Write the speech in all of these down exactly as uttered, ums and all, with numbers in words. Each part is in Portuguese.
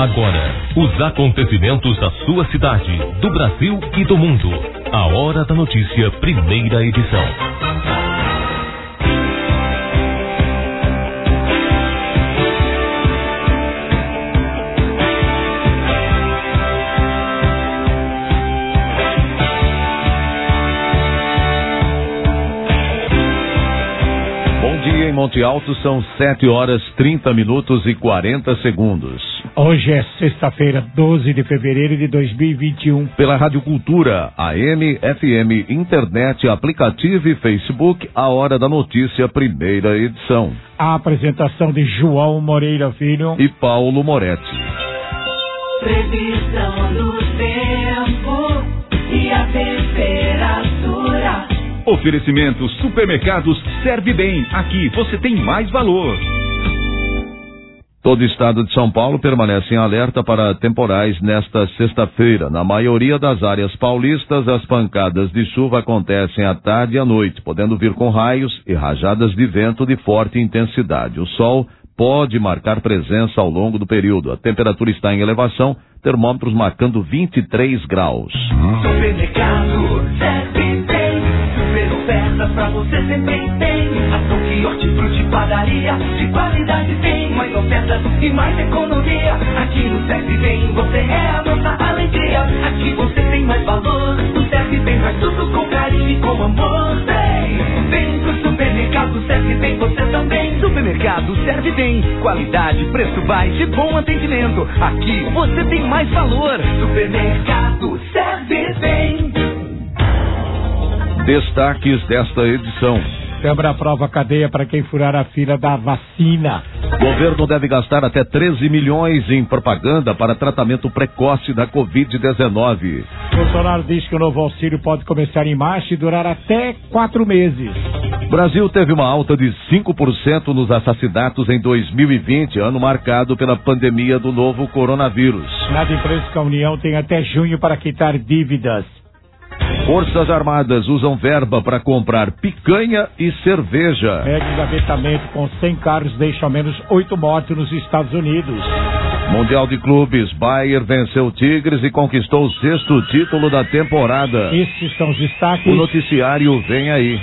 Agora, os acontecimentos da sua cidade, do Brasil e do mundo. A Hora da Notícia, primeira edição. Em Monte Alto são sete horas, trinta minutos e quarenta segundos. Hoje é sexta-feira, doze de fevereiro de dois mil e vinte e um. Pela Rádio Cultura, A M, F M, internet, aplicativo e Facebook, a Hora da Notícia, primeira edição. A apresentação de João Moreira Filho e Paulo Moretti. Previsão do tempo e a temperatura. Oferecimento Supermercados Serve Bem. Aqui você tem mais valor. Todo o estado de São Paulo permanece em alerta para temporais nesta sexta-feira. Na maioria das áreas paulistas, as pancadas de chuva acontecem à tarde e à noite, podendo vir com raios e rajadas de vento de forte intensidade. O sol pode marcar presença ao longo do período. A temperatura está em elevação, termômetros marcando vinte e três graus. Supermercado Serve Bem. Ofertas pra você sempre tem. Ação que hortifruti, padaria de qualidade tem. Mais ofertas e mais economia. Aqui no Serve Bem você é a nossa alegria. Aqui você tem mais valor. No Serve Bem faz tudo com carinho e com amor. Vem, vem pro supermercado Serve Bem você também. Supermercado Serve Bem. Qualidade, preço baixo e bom atendimento. Aqui você tem mais valor. Supermercado Serve Bem. Destaques desta edição. Câmara aprova cadeia para quem furar a fila da vacina. Governo deve gastar até treze milhões em propaganda para tratamento precoce da covid dezenove. Bolsonaro diz que o novo auxílio pode começar em março e durar até quatro meses. Brasil teve uma alta de cinco por cento nos assassinatos em dois mil e vinte, ano marcado pela pandemia do novo coronavírus. Nas empresas que a União tem até junho para quitar dívidas. Forças Armadas usam verba para comprar picanha e cerveja. Mega engavetamento com cem carros deixa ao menos oito mortos nos Estados Unidos. Mundial de Clubes, Bayern venceu o Tigres e conquistou o sexto título da temporada. Esses são os destaques. O noticiário vem aí.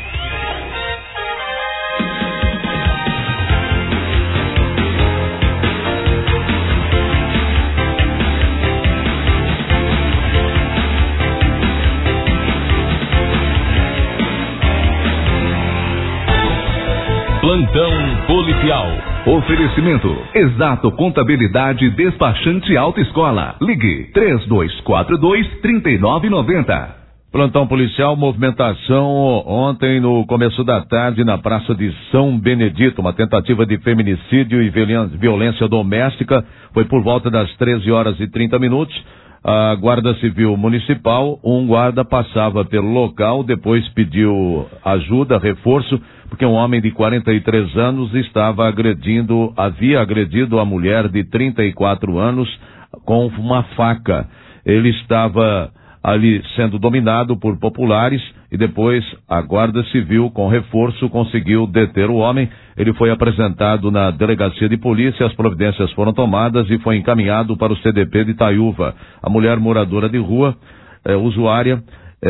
Plantão Policial. Oferecimento Exato Contabilidade Despachante Autoescola. Ligue três dois quatro dois, três nove nove zero. Plantão Policial, movimentação ontem no começo da tarde na Praça de São Benedito, uma tentativa de feminicídio e violência doméstica. Foi por volta das treze horas e trinta minutos. A Guarda Civil Municipal, um guarda passava pelo local, depois pediu ajuda, reforço, porque um homem de quarenta e três anos estava agredindo, havia agredido a mulher de trinta e quatro anos com uma faca. Ele estava ali sendo dominado por populares e depois a Guarda Civil, com reforço, conseguiu deter o homem. Ele foi apresentado na delegacia de polícia, as providências foram tomadas e foi encaminhado para o C D P de Itaiúva. A mulher moradora de rua, é, usuária,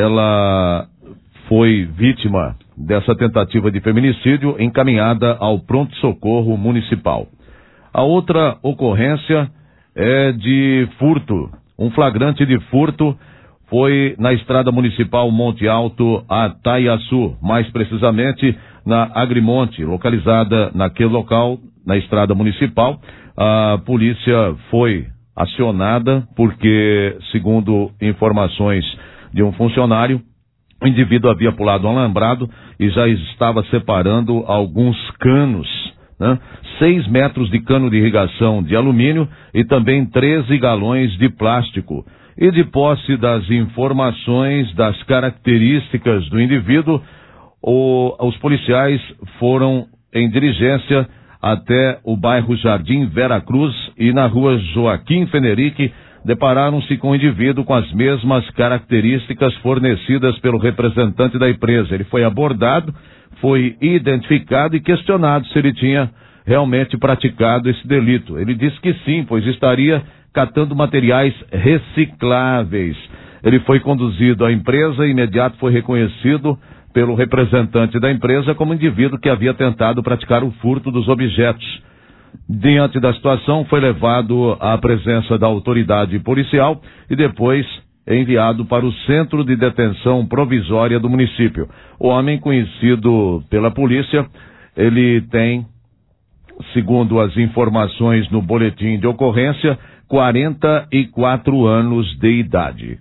ela foi vítima dessa tentativa de feminicídio, encaminhada ao pronto-socorro municipal. A outra ocorrência é de furto. Um flagrante de furto foi na estrada municipal Monte Alto a Taiaçu, mais precisamente na Agrimonte, localizada naquele local, na estrada municipal. A polícia foi acionada porque, segundo informações de um funcionário, o indivíduo havia pulado um alambrado e já estava separando alguns canos, né? Seis metros de cano de irrigação de alumínio e também treze galões de plástico. E de posse das informações, das características do indivíduo, o, os policiais foram em diligência até o bairro Jardim Vera Cruz e na rua Joaquim Fenerique depararam-se com o indivíduo com as mesmas características fornecidas pelo representante da empresa. Ele foi abordado, foi identificado e questionado se ele tinha realmente praticado esse delito. Ele disse que sim, pois estaria catando materiais recicláveis. Ele foi conduzido à empresa e imediato foi reconhecido pelo representante da empresa como indivíduo que havia tentado praticar o furto dos objetos. Diante da situação, foi levado à presença da autoridade policial e depois enviado para o Centro de Detenção Provisória do município. O homem, conhecido pela polícia, ele tem, segundo as informações no boletim de ocorrência, quarenta e quatro anos de idade.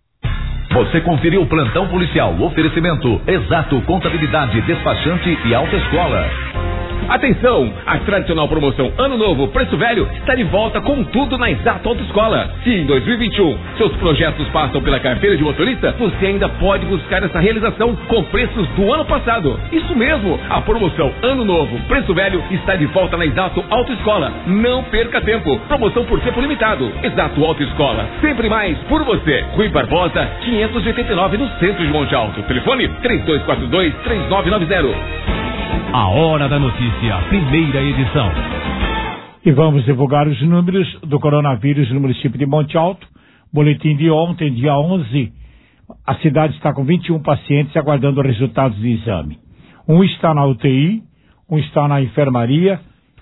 Você conferiu o plantão policial, oferecimento Exato Contabilidade, Despachante e Autoescola. Atenção! A tradicional promoção Ano Novo Preço Velho está de volta com tudo na Exato Autoescola. Se em dois mil e vinte e um seus projetos passam pela carteira de motorista, você ainda pode buscar essa realização com preços do ano passado. Isso mesmo! A promoção Ano Novo Preço Velho está de volta na Exato Autoescola. Não perca tempo! Promoção por tempo limitado. Exato Autoescola. Sempre mais por você. Rui Barbosa, quinhentos e oitenta e nove, no centro de Monte Alto. Telefone três dois quatro dois, três nove nove zero. A Hora da Notícia, primeira edição. E vamos divulgar os números do coronavírus no município de Monte Alto. Boletim de ontem, dia onze, a cidade está com vinte e um pacientes aguardando resultados de exame. Um está na U T I, um está na enfermaria,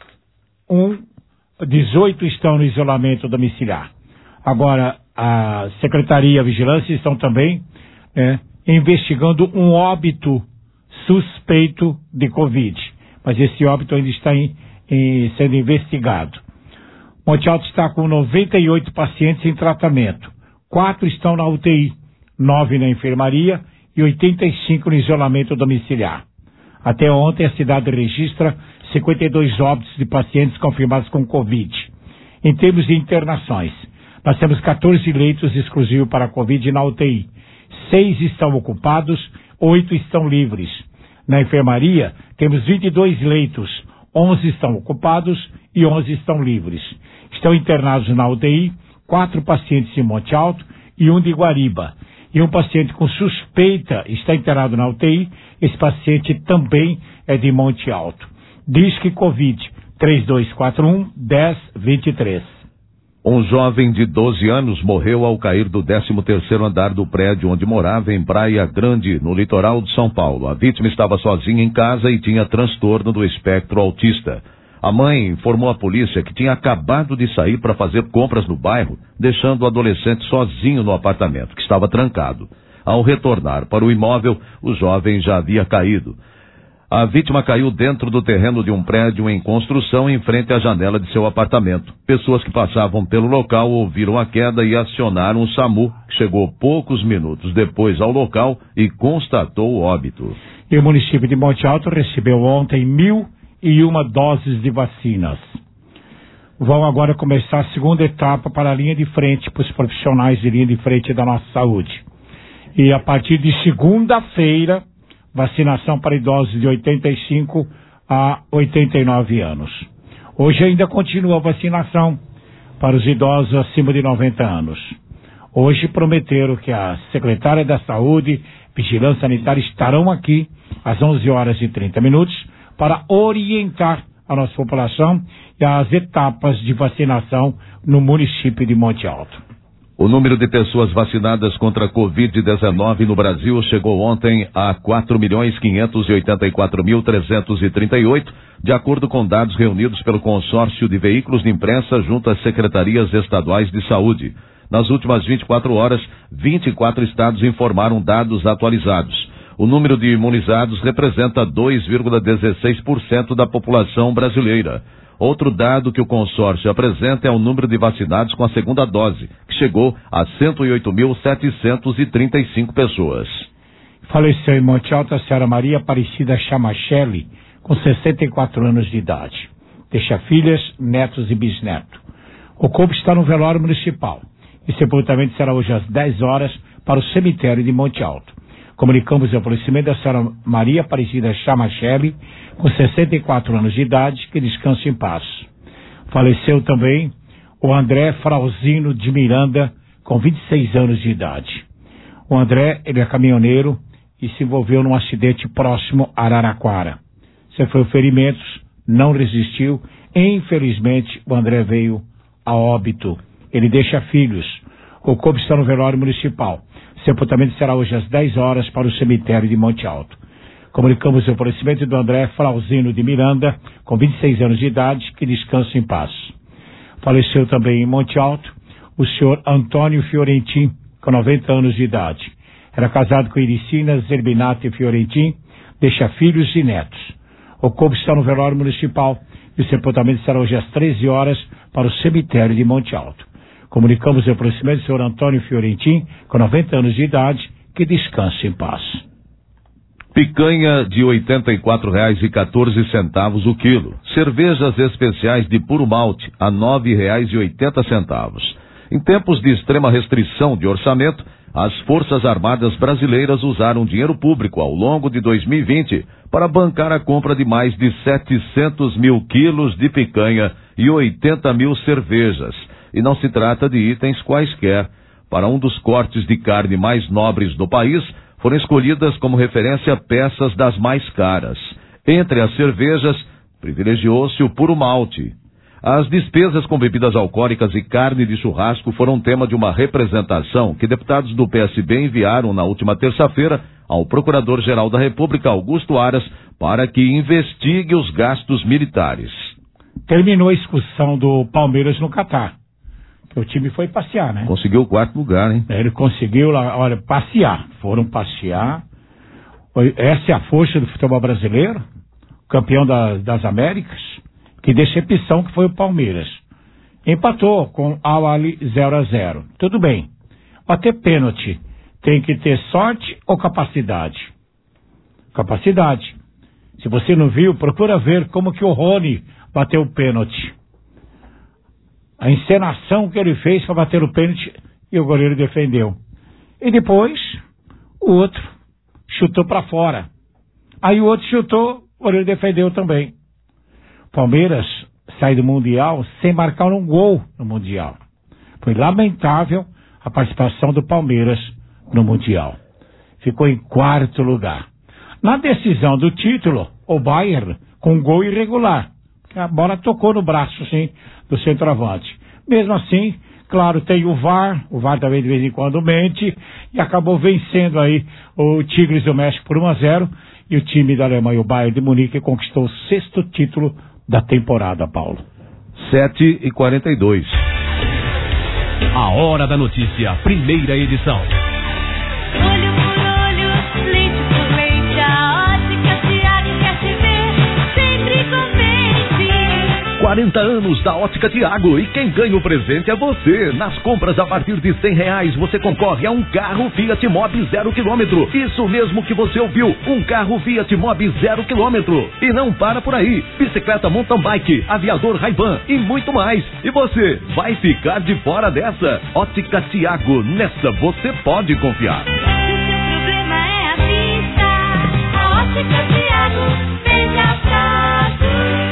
um, dezoito estão no isolamento domiciliar. Agora, a Secretaria e a Vigilância estão também é, investigando um óbito suspeito de Covid, mas esse óbito ainda está em, em, sendo investigado. Monte Alto está com noventa e oito pacientes em tratamento, quatro estão na U T I, nove na enfermaria e oitenta e cinco no isolamento domiciliar. Até ontem a cidade registra cinquenta e dois óbitos de pacientes confirmados com Covid. Em termos de internações, nós temos quatorze leitos exclusivos para Covid na U T I, seis estão ocupados, oito estão livres. Na enfermaria, temos vinte e dois leitos, onze estão ocupados e onze estão livres. Estão internados na U T I, quatro pacientes em Monte Alto e um de Guariba. E um paciente com suspeita está internado na U T I, esse paciente também é de Monte Alto. Disque Covid, três dois quatro um, um zero dois três. Um jovem de doze anos morreu ao cair do décimo terceiro andar do prédio onde morava em Praia Grande, no litoral de São Paulo. A vítima estava sozinha em casa e tinha transtorno do espectro autista. A mãe informou à polícia que tinha acabado de sair para fazer compras no bairro, deixando o adolescente sozinho no apartamento, que estava trancado. Ao retornar para o imóvel, o jovem já havia caído. A vítima caiu dentro do terreno de um prédio em construção em frente à janela de seu apartamento. Pessoas que passavam pelo local ouviram a queda e acionaram o SAMU, que chegou poucos minutos depois ao local e constatou o óbito. E o município de Monte Alto recebeu ontem mil e uma doses de vacinas. Vão agora começar a segunda etapa para a linha de frente, para os profissionais de linha de frente da nossa saúde. E a partir de segunda-feira, vacinação para idosos de oitenta e cinco a oitenta e nove anos. Hoje ainda continua a vacinação para os idosos acima de noventa anos. Hoje prometeram que a secretária da Saúde, Vigilância Sanitária estarão aqui às onze horas e trinta minutos para orientar a nossa população e as etapas de vacinação no município de Monte Alto. O número de pessoas vacinadas contra a covid dezenove no Brasil chegou ontem a quatro milhões quinhentos e oitenta e quatro mil trezentos e trinta e oito, de acordo com dados reunidos pelo consórcio de veículos de imprensa junto às secretarias estaduais de saúde. Nas últimas vinte e quatro horas, vinte e quatro estados informaram dados atualizados. O número de imunizados representa dois vírgula dezesseis por cento da população brasileira. Outro dado que o consórcio apresenta é o número de vacinados com a segunda dose, que chegou a cento e oito mil setecentos e trinta e cinco pessoas. Faleceu em Monte Alto a senhora Maria Aparecida Chamachelli, com sessenta e quatro anos de idade. Deixa filhas, netos e bisnetos. O corpo está no velório municipal. E sepultamento será hoje às dez horas para o cemitério de Monte Alto. Comunicamos o falecimento da senhora Maria Aparecida Chamachelli, com sessenta e quatro anos de idade, que descanse em paz. Faleceu também o André Frauzino de Miranda, com vinte e seis anos de idade. O André, ele é caminhoneiro e se envolveu num acidente próximo a Araraquara. Sofreu ferimentos, não resistiu. Infelizmente, o André veio a óbito. ele deixa filhos. O corpo está no velório municipal. O sepultamento será hoje às dez horas para o cemitério de Monte Alto. Comunicamos o falecimento do André Flauzino de Miranda, com vinte e seis anos de idade, que descansa em paz. Faleceu também em Monte Alto o senhor Antônio Fiorentin, com noventa anos de idade. Era casado com Iricina Zerbinati Fiorentin, deixa filhos e netos. O corpo está no velório municipal e o sepultamento será hoje às treze horas para o cemitério de Monte Alto. Comunicamos o falecimento do senhor Antônio Fiorentin, com noventa anos de idade, que descanse em paz. Picanha de oitenta e quatro reais e quatorze centavos o quilo. Cervejas especiais de puro malte a nove reais e oitenta centavos. Em tempos de extrema restrição de orçamento, as Forças Armadas brasileiras usaram dinheiro público ao longo de dois mil e vinte para bancar a compra de mais de setecentos mil quilos de picanha e oitenta mil cervejas. E não se trata de itens quaisquer. Para um dos cortes de carne mais nobres do país, foram escolhidas como referência peças das mais caras. Entre as cervejas, privilegiou-se o puro malte. As despesas com bebidas alcoólicas e carne de churrasco foram tema de uma representação que deputados do P S B enviaram na última terça-feira ao Procurador-Geral da República, Augusto Aras, para que investigue os gastos militares. Terminou a excursão do Palmeiras no Catar. O time foi passear, né? Conseguiu o quarto lugar, hein? Ele conseguiu, lá, olha, passear. Foram passear. Essa é a força do futebol brasileiro, campeão da, das Américas. Que decepção que foi o Palmeiras. Empatou com Al Ahly zero a zero. Tudo bem. Para ter pênalti, tem que ter sorte ou capacidade? Capacidade. Se você não viu, procura ver como que o Rony bateu o pênalti. A encenação que ele fez para bater o pênalti e o goleiro defendeu. E depois, o outro chutou para fora. Aí o outro chutou, o goleiro defendeu também. Palmeiras sai do Mundial sem marcar um gol no Mundial. Foi lamentável a participação do Palmeiras no Mundial. Ficou em quarto lugar. Na decisão do título, o Bayern com um gol irregular. A bola tocou no braço, sim, do centroavante. Mesmo assim, claro, tem o V A R, o V A R também de vez em quando mente, e acabou vencendo aí o Tigres do México por um a zero, e o time da Alemanha, o Bayern de Munique, conquistou o sexto título da temporada, Paulo. sete e quarenta e dois. A Hora da Notícia, primeira edição. Olho por olho, leite por leite, a Ótica Tiago quer te ver sempre contente. quarenta anos da Ótica Tiago, e quem ganha o presente é você. Nas compras a partir de cem reais você concorre a um carro Fiat Mobi zero quilômetro. Isso mesmo que você ouviu, um carro Fiat Mobi zero quilômetro. E não para por aí, bicicleta mountain bike, aviador Ray-Ban e muito mais. E você vai ficar de fora dessa? Ótica Tiago, nessa você pode confiar. Se o seu problema é a vista, a Ótica Tiago veja fácil.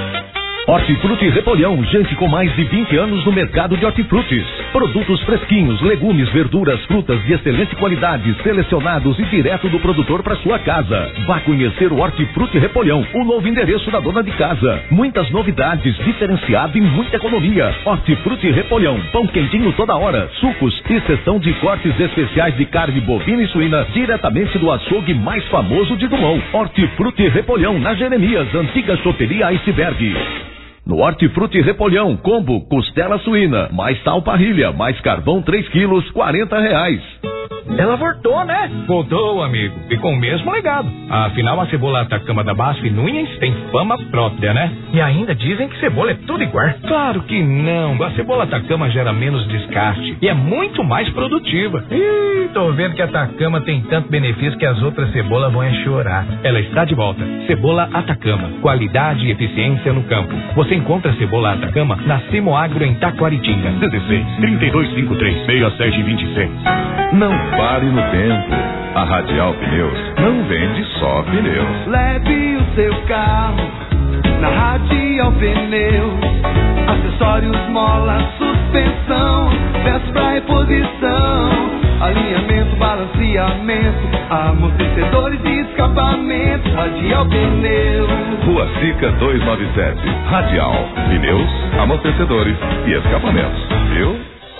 Hortifruti Repolhão, gente com mais de vinte anos no mercado de hortifrutis. Produtos fresquinhos, legumes, verduras, frutas de excelente qualidade, selecionados e direto do produtor para sua casa. Vá conhecer o Hortifruti Repolhão, o novo endereço da dona de casa. Muitas novidades, diferenciado e muita economia. Hortifruti Repolhão, pão quentinho toda hora, sucos e seção de cortes especiais de carne bovina e suína, diretamente do açougue mais famoso de Dumont. Hortifruti Repolhão, na Jeremias, antiga choperia Iceberg. No Hortifruti Repolhão, combo, costela suína, mais sal parrilha, mais carvão três quilos, quarenta reais. Ela voltou, né? Voltou, amigo. E com o mesmo legado. Afinal, a cebola Atacama da Basf Nunes tem fama própria, né? E ainda dizem que cebola é tudo igual. Claro que não. A cebola Atacama gera menos descarte e é muito mais produtiva. Ih, tô vendo que a Atacama tem tanto benefício que as outras cebolas vão é chorar. Ela está de volta. Cebola Atacama. Qualidade e eficiência no campo. Você encontra a cebola Atacama na Semoagro em Taquaritinga. dezesseis, trinta e dois, cinquenta e três, sessenta e sete, vinte e seis. Não pare no tempo. A Radial Pneus não vende só pneus. Leve o seu carro na Radial Pneus. Acessórios, mola, suspensão, peças pra reposição, alinhamento, balanceamento, amortecedores e escapamento. Radial Pneus. Rua Sica duzentos e noventa e sete. Radial Pneus, amortecedores e escapamentos. Viu?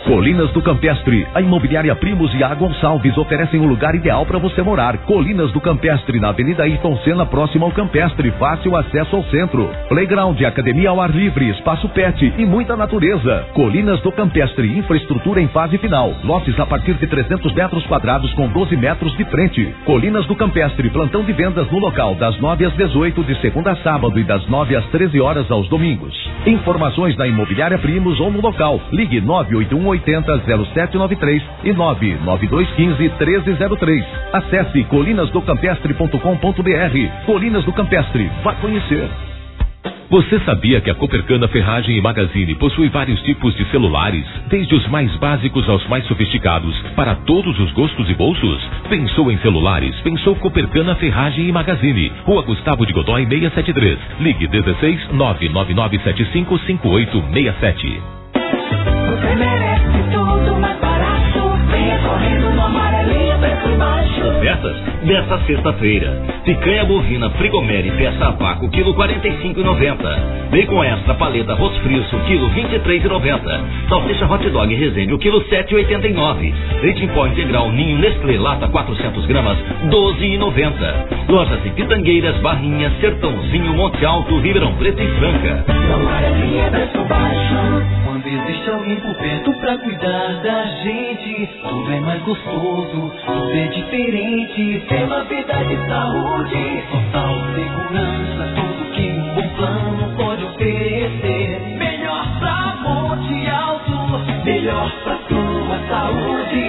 Colinas do Campestre, a Imobiliária Primos e a Gonçalves oferecem o lugar ideal para você morar. Colinas do Campestre, na Avenida Ayrton Senna, próximo ao Campestre, fácil acesso ao centro. Playground, academia ao ar livre, espaço pet e muita natureza. Colinas do Campestre, infraestrutura em fase final. Lotes a partir de trezentos metros quadrados com doze metros de frente. Colinas do Campestre, plantão de vendas no local das nove às dezoito, de segunda a sábado e das nove às treze horas aos domingos. Informações na Imobiliária Primos ou no local. Ligue nove oito um oitenta zero sete nove três e nove nove dois um cinco treze zero três. Acesse colinas do campestre ponto com ponto br. Colinas do Campestre, vá conhecer. Você sabia que a Copercana Ferragem e Magazine possui vários tipos de celulares, desde os mais básicos aos mais sofisticados, para todos os gostos e bolsos? Pensou em celulares? Pensou Copercana Ferragem e Magazine. Rua Gustavo de Godoy seiscentos e setenta e três. Ligue dezesseis nove nove nove sete cinco cinco oito seis sete. Você merece tudo mais barato. Venha correndo no amarelinho, preço baixo. Ofertas desta sexta-feira. Picanha bovina Frigomere peça a vácuo, quilo quarenta e cinco reais e noventa centavos. Bacon extra paleta Rosfriso, quilo vinte e três reais e noventa centavos. Salsicha hot dog Resende, o quilo sete reais e oitenta e nove centavos. Leite em pó integral Ninho Nestlé lata quatrocentos gramas, doze reais e noventa centavos. Lojas em Pitangueiras, Barrinha, Sertãozinho, Monte Alto, Ribeirão Preto e Franca. No amarelinho, preço baixo. Quando existe alguém por perto pra cuidar da gente, tudo é mais gostoso, tudo é diferente. Tem uma vida de saúde, total segurança, tudo que um bom plano pode oferecer. Melhor pra Monte Alto, melhor pra tua saúde.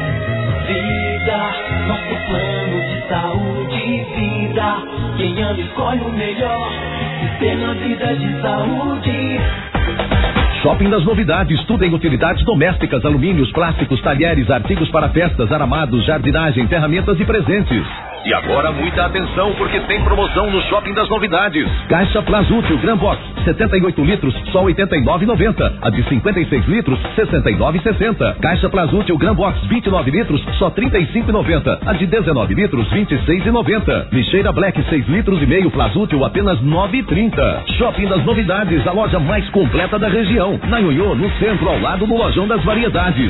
Vida, nosso plano de saúde. Vida, quem ama escolhe o melhor, Sistema Vida de Saúde. Shopping das Novidades, tudo em utilidades domésticas, alumínios, plásticos, talheres, artigos para festas, aramados, jardinagem, ferramentas e presentes. E agora muita atenção, porque tem promoção no Shopping das Novidades. Caixa Plazútil Gran Box, setenta e oito litros, só oitenta e nove reais e noventa centavos. A de cinquenta e seis litros, sessenta e nove reais e sessenta centavos. Caixa Plazútil Gran Box, vinte e nove litros, só trinta e cinco reais e noventa centavos. A de dezenove litros, vinte e seis reais e noventa centavos. Lixeira Black, seis litros e meio, Plazútil, apenas nove reais e trinta centavos. Shopping das Novidades, a loja mais completa da região. Na Ioiô, no centro, ao lado do Lojão das Variedades.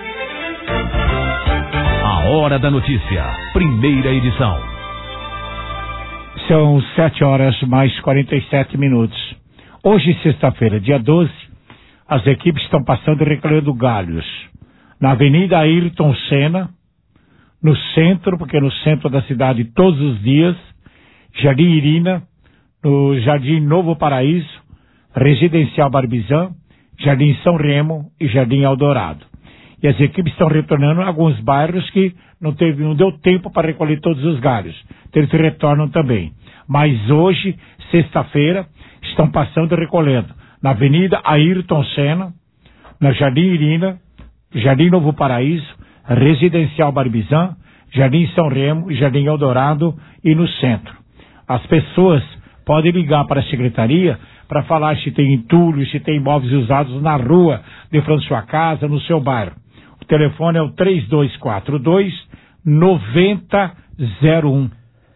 A Hora da Notícia, primeira edição. São sete horas mais quarenta e sete minutos. Hoje, sexta-feira, dia doze, as equipes estão passando e recolhendo galhos na Avenida Ayrton Senna, no centro, porque é no centro da cidade todos os dias, Jardim Irina, no Jardim Novo Paraíso, Residencial Barbizan, Jardim São Remo e Jardim Eldorado. E as equipes estão retornando a alguns bairros que não, teve, não deu tempo para recolher todos os galhos. Então eles retornam também. Mas hoje, sexta-feira, estão passando e recolhendo na Avenida Ayrton Senna, na Jardim Irina, Jardim Novo Paraíso, Residencial Barbizan, Jardim São Remo e Jardim Eldorado e no centro. As pessoas podem ligar para a secretaria para falar se tem entulho, se tem imóveis usados na rua, de frente à sua casa, no seu bairro. O telefone é o três dois quatro dois, nove zero zero um.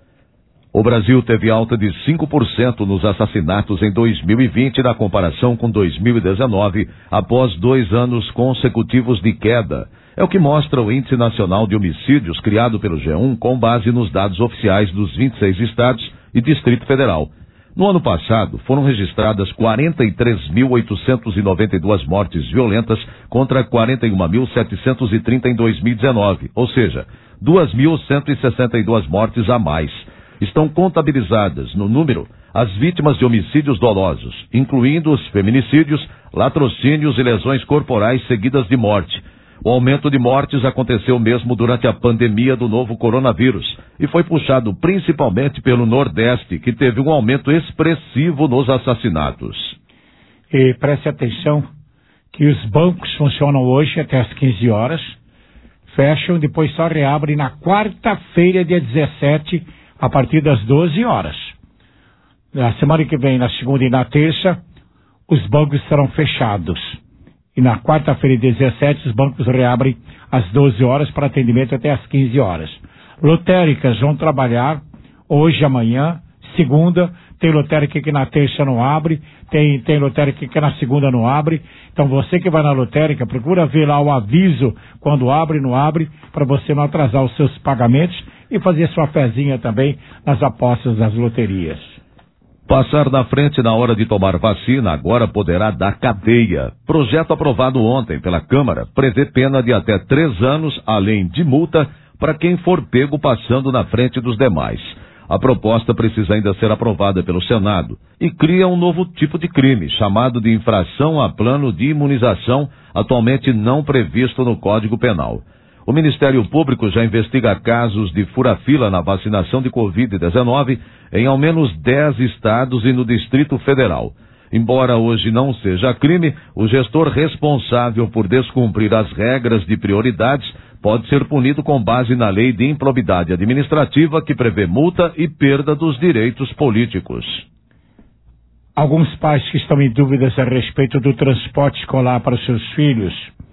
O Brasil teve alta de cinco por cento nos assassinatos em dois mil e vinte na comparação com dois mil e dezenove, após dois anos consecutivos de queda. É o que mostra o Índice Nacional de Homicídios criado pelo G um com base nos dados oficiais dos vinte e seis estados e Distrito Federal. No ano passado, foram registradas quarenta e três mil oitocentas e noventa e duas mortes violentas contra quarenta e um mil setecentos e trinta em dois mil e dezenove, ou seja, duas mil cento e sessenta e duas mortes a mais. Estão contabilizadas no número as vítimas de homicídios dolosos, incluindo os feminicídios, latrocínios e lesões corporais seguidas de morte. O aumento de mortes aconteceu mesmo durante a pandemia do novo coronavírus e foi puxado principalmente pelo Nordeste, que teve um aumento expressivo nos assassinatos. E preste atenção que os bancos funcionam hoje até às quinze horas, fecham, depois só reabrem na quarta-feira, dia dezessete, a partir das doze horas. Na semana que vem, na segunda e na terça, os bancos serão fechados. E na quarta-feira, dia dezessete, os bancos reabrem às doze horas para atendimento até às quinze horas. Lotéricas vão trabalhar hoje, amanhã, segunda, tem lotérica que na terça não abre, tem, tem lotérica que na segunda não abre. Então você que vai na lotérica, procura ver lá o aviso quando abre e não abre, para você não atrasar os seus pagamentos e fazer sua fezinha também nas apostas das loterias. Passar na frente na hora de tomar vacina agora poderá dar cadeia. Projeto aprovado ontem pela Câmara prevê pena de até três anos, além de multa, para quem for pego passando na frente dos demais. A proposta precisa ainda ser aprovada pelo Senado e cria um novo tipo de crime, chamado de infração a plano de imunização, atualmente não previsto no Código Penal. O Ministério Público já investiga casos de fura-fila na vacinação de covid dezenove em ao menos dez estados e no Distrito Federal. Embora hoje não seja crime, o gestor responsável por descumprir as regras de prioridades pode ser punido com base na Lei de Improbidade Administrativa, que prevê multa e perda dos direitos políticos. Alguns pais que estão em dúvidas a respeito do transporte escolar para os seus filhos,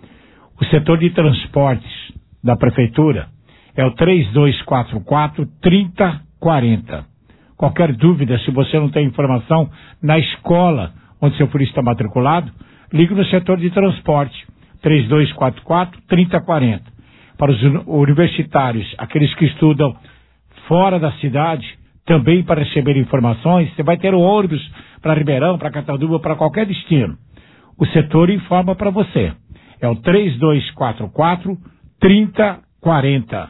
o setor de transportes da Prefeitura é o três dois quatro quatro, três zero quatro zero. Qualquer dúvida, se você não tem informação na escola onde seu filho está matriculado, ligue no setor de transporte, três dois quatro quatro, três zero quatro zero. Para os universitários, aqueles que estudam fora da cidade, também para receber informações, você vai ter o ônibus para Ribeirão, para Cataduba, para qualquer destino. O setor informa para você. É o três dois quatro quatro, três zero quatro zero.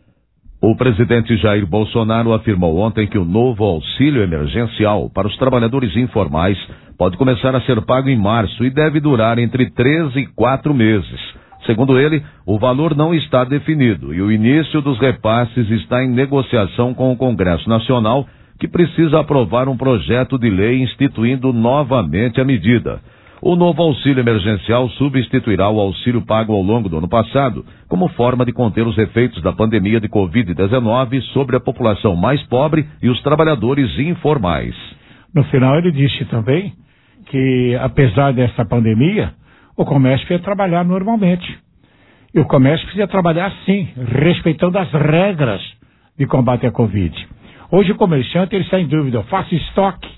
O presidente Jair Bolsonaro afirmou ontem que o novo auxílio emergencial para os trabalhadores informais pode começar a ser pago em março e deve durar entre três e quatro meses. Segundo ele, o valor não está definido e o início dos repasses está em negociação com o Congresso Nacional, que precisa aprovar um projeto de lei instituindo novamente a medida. O novo auxílio emergencial substituirá o auxílio pago ao longo do ano passado, como forma de conter os efeitos da pandemia de covid dezenove sobre a população mais pobre e os trabalhadores informais. No final ele disse também que, apesar dessa pandemia, o comércio ia trabalhar normalmente. E o comércio precisa trabalhar sim, respeitando as regras de combate à Covid. Hoje o comerciante ele está em dúvida, eu faço estoque,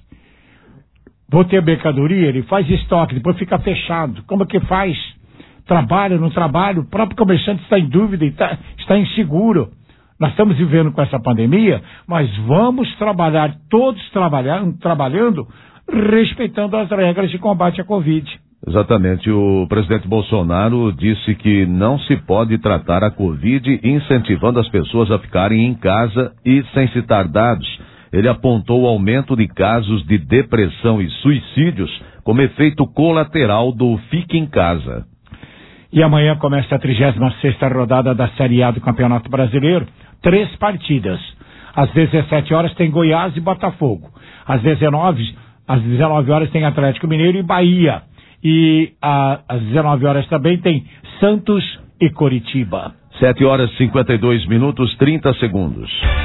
vou ter mercadoria, ele faz estoque, depois fica fechado. Como é que faz? Trabalha, não trabalha? O próprio comerciante está em dúvida, está, está inseguro. Nós estamos vivendo com essa pandemia, mas vamos trabalhar, todos trabalhando, trabalhando, respeitando as regras de combate à Covid. Exatamente. O presidente Bolsonaro disse que não se pode tratar a Covid incentivando as pessoas a ficarem em casa e sem citar dados. Ele apontou o aumento de casos de depressão e suicídios como efeito colateral do Fique em Casa. E amanhã começa a trigésima sexta rodada da Série A do Campeonato Brasileiro. Três partidas. Às dezessete horas tem Goiás e Botafogo. Às dezenove, às dezenove horas tem Atlético Mineiro e Bahia. E a, às dezenove horas também tem Santos e Coritiba. sete horas e cinquenta e dois minutos, trinta segundos.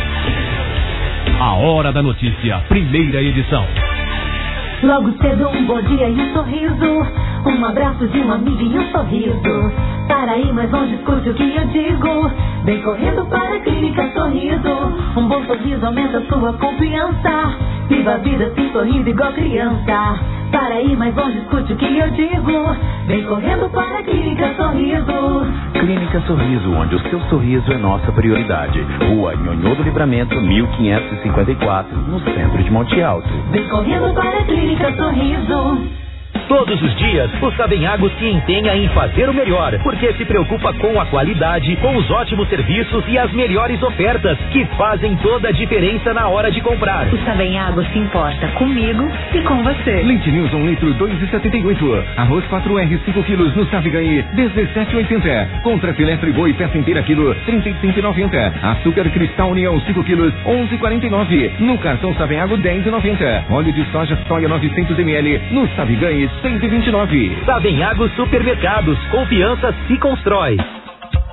A Hora da Notícia, primeira edição. Logo cedo um bom dia e um sorriso, um abraço de um amigo e um sorriso. Para aí mais longe escute o que eu digo, vem correndo para a Clínica Sorriso. Um bom sorriso aumenta sua confiança, viva a vida assim sorrindo igual criança. Para aí mais longe escute o que eu digo, vem correndo para a Clínica Sorriso. Clínica Sorriso, onde o seu sorriso é nossa prioridade. Rua Nhonhô do Livramento, mil quinhentos e cinquenta e quatro, no centro de Monte Alto. Vem correndo para a Clínica Sorriso. Todos os dias, o Sabenhago se empenha em fazer o melhor, porque se preocupa com a qualidade, com os ótimos serviços e as melhores ofertas, que fazem toda a diferença na hora de comprar. O Sabenhago se importa comigo e com você. Leite News um litro, dois reais e setenta e oito. Arroz quatro R, cinco quilos no Saviganhe, dezessete reais e oitenta centavos. Contra filé friboi, peça inteira quilo, trinta e cinco reais e noventa centavos. Açúcar Cristal União, cinco quilos, onze reais e quarenta e nove centavos. No cartão Sabenhago, dez reais e noventa centavos. Óleo de soja soia novecentos mililitros, no Saviganhe, cento e vinte e nove. Sabenhago Supermercados, confiança se constrói.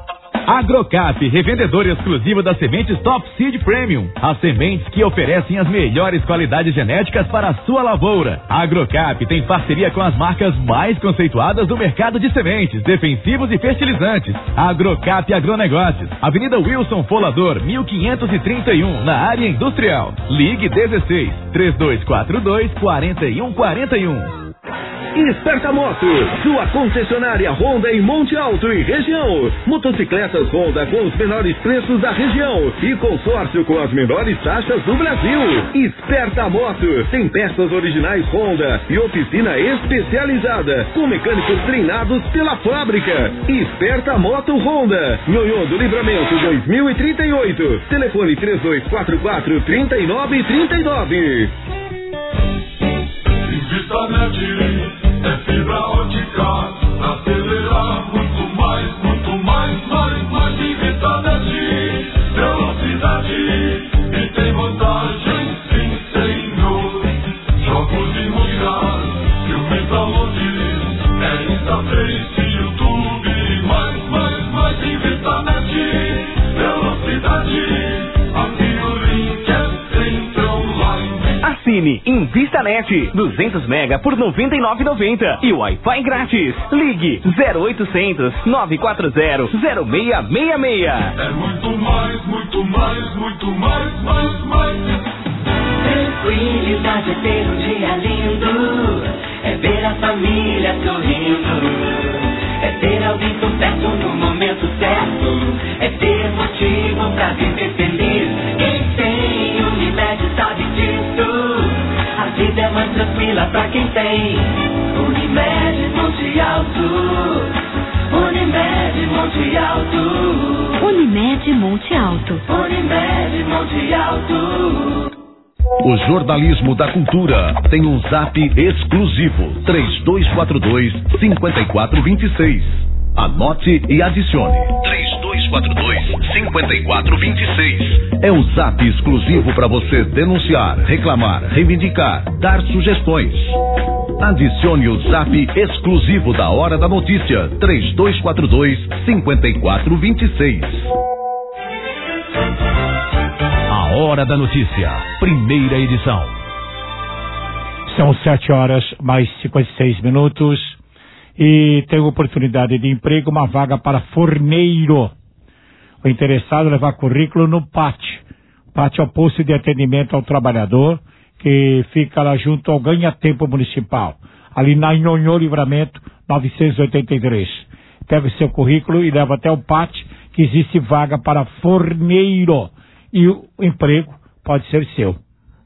Agrocap, revendedor exclusivo das sementes Top Seed Premium. As sementes que oferecem as melhores qualidades genéticas para a sua lavoura. Agrocap tem parceria com as marcas mais conceituadas do mercado de sementes, defensivos e fertilizantes. Agrocap Agronegócios, Avenida Wilson Folador, mil quinhentos e trinta e um, na área industrial. Ligue dezesseis, três dois quatro dois, quatro um quatro um. Esperta Moto, sua concessionária Honda em Monte Alto e região. Motocicletas Honda com os menores preços da região e consórcio com as menores taxas do Brasil. Esperta Moto, tem peças originais Honda e oficina especializada com mecânicos treinados pela fábrica. Esperta Moto Honda, Nhonhô do Livramento dois mil e trinta e oito. Telefone três dois quatro quatro, três nove três nove. Invitanet é fibra ótica pra acelerar muito mais, muito mais, mais, mais. Invitanet, velocidade e tem vantagem, sim senhor. Jogos de mundial, filmes aonde é Instaface, YouTube, mais, mais, mais. Invitanet, velocidade, aqui o link é sempre online. Assine InvistaNet, duzentos mega por noventa e nove reais e noventa centavos e Wi-Fi grátis. Ligue zero oitocentos, nove quatro zero, zero seis seis seis. É muito mais, muito mais, muito mais, mais, mais. Tranquilidade é ter um dia lindo, é ver a família sorrindo, é ter alguém por perto no momento certo, é ter motivo pra viver feliz. Quem tem Unimed sabe disso, a vida é mais tranquila pra quem tem Unimed Monte Alto. Unimed Monte Alto. Unimed Monte Alto. Unimed Monte Alto. O jornalismo da cultura tem um zap exclusivo, três dois quatro dois, cinco quatro dois seis. Anote e adicione. três dois quatro dois, cinco quatro dois seis. É o zap exclusivo para você denunciar, reclamar, reivindicar, dar sugestões. Adicione o zap exclusivo da Hora da Notícia, três dois quatro dois, cinco quatro dois seis. A Hora da Notícia, primeira edição. São sete horas mais cinquenta e seis minutos e tem oportunidade de emprego, uma vaga para forneiro. O interessado levar currículo no P A T. P A T é o posto de atendimento ao trabalhador que fica lá junto ao Ganha-Tempo Municipal, ali na Nhonhô Livramento novecentos e oitenta e três. Pega o seu currículo e leva até o P A T, que existe vaga para forneiro. E o emprego pode ser seu.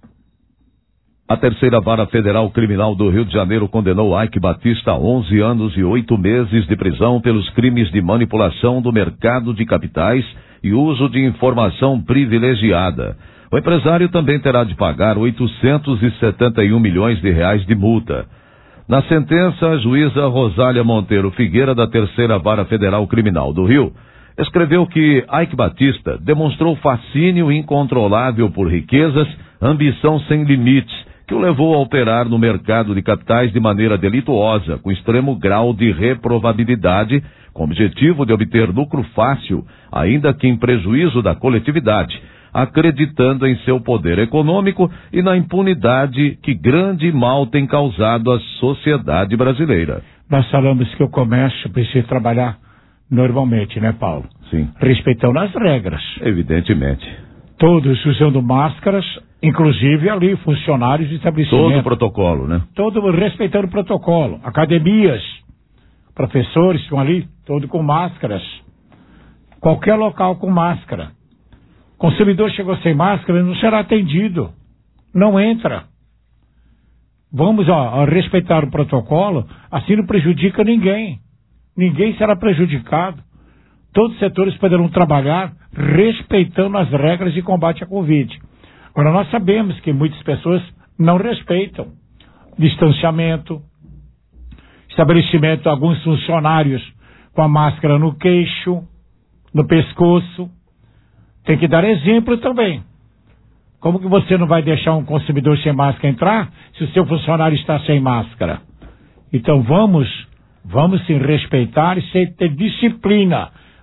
A terceira vara federal criminal do Rio de Janeiro condenou Ike Batista a onze anos e oito meses de prisão pelos crimes de manipulação do mercado de capitais e uso de informação privilegiada. O empresário também terá de pagar oitocentos e setenta e um milhões de reais de multa. Na sentença, a juíza Rosália Monteiro Figueira, da terceira vara federal criminal do Rio, escreveu que Ike Batista demonstrou fascínio incontrolável por riquezas, ambição sem limites, que o levou a operar no mercado de capitais de maneira delituosa, com extremo grau de reprovabilidade, com objetivo de obter lucro fácil, ainda que em prejuízo da coletividade, acreditando em seu poder econômico e na impunidade que grande mal tem causado à sociedade brasileira. Nós falamos que o comércio precisa trabalhar normalmente, né, Paulo? Sim. Respeitando as regras. Evidentemente. Todos usando máscaras, inclusive ali funcionários de estabelecimento. Todo o protocolo, né? Todo respeitando o protocolo. Academias, professores estão ali, todo com máscaras. Qualquer local com máscara. Consumidor chegou sem máscara, não será atendido. Não entra. Vamos, ó, respeitar o protocolo, assim não prejudica ninguém. Ninguém será prejudicado. Todos os setores poderão trabalhar respeitando as regras de combate à Covid. Agora, nós sabemos que muitas pessoas não respeitam. Distanciamento, estabelecimento, alguns funcionários com a máscara no queixo, no pescoço. Tem que dar exemplo também. Como que você não vai deixar um consumidor sem máscara entrar se o seu funcionário está sem máscara? Então vamos... Vamos sim respeitar e ter disciplina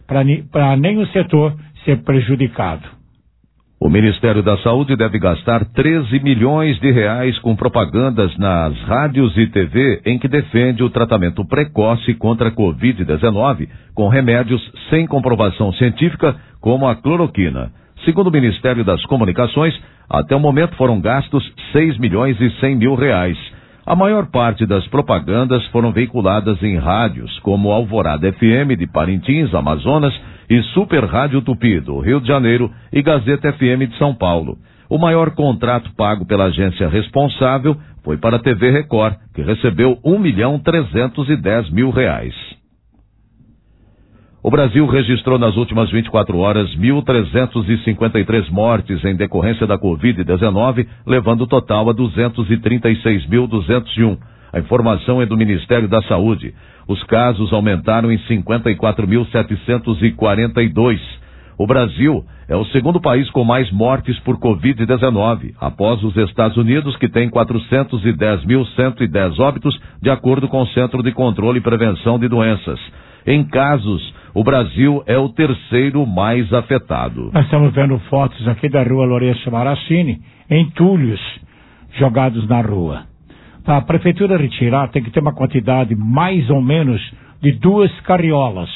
para nenhum setor ser prejudicado. O Ministério da Saúde deve gastar treze milhões de reais com propagandas nas rádios e T V em que defende o tratamento precoce contra a covid dezenove com remédios sem comprovação científica, como a cloroquina. Segundo o Ministério das Comunicações, até o momento foram gastos seis milhões e cem mil reais. A maior parte das propagandas foram veiculadas em rádios, como Alvorada F M de Parintins, Amazonas, e Super Rádio Tupi, do Rio de Janeiro, e Gazeta F M de São Paulo. O maior contrato pago pela agência responsável foi para a T V Record, que recebeu um milhão trezentos e dez mil reais. O Brasil registrou nas últimas vinte e quatro horas mil trezentos e cinquenta e três mortes em decorrência da covid dezenove, levando o total a duzentos e trinta e seis mil duzentos e um. A informação é do Ministério da Saúde. Os casos aumentaram em cinquenta e quatro mil setecentos e quarenta e dois. O Brasil é o segundo país com mais mortes por covid dezenove, após os Estados Unidos, que tem quatrocentos e dez mil cento e dez óbitos, de acordo com o Centro de Controle e Prevenção de Doenças. Em casos, o Brasil é o terceiro mais afetado. Nós estamos vendo fotos aqui da rua Lourenço Maracini, entulhos jogados na rua. Para a prefeitura retirar, tem que ter uma quantidade mais ou menos de duas carriolas.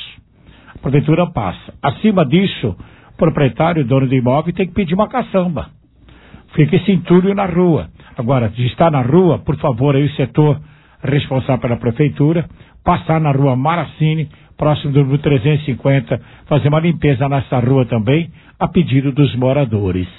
A prefeitura passa. Acima disso, o proprietário, dono do imóvel, tem que pedir uma caçamba. Fica esse entulho na rua. Agora, se está na rua, por favor, aí o setor responsável pela prefeitura, passar na rua Maracini, próximo do número trezentos e cinquenta, fazer uma limpeza nessa rua também, a pedido dos moradores.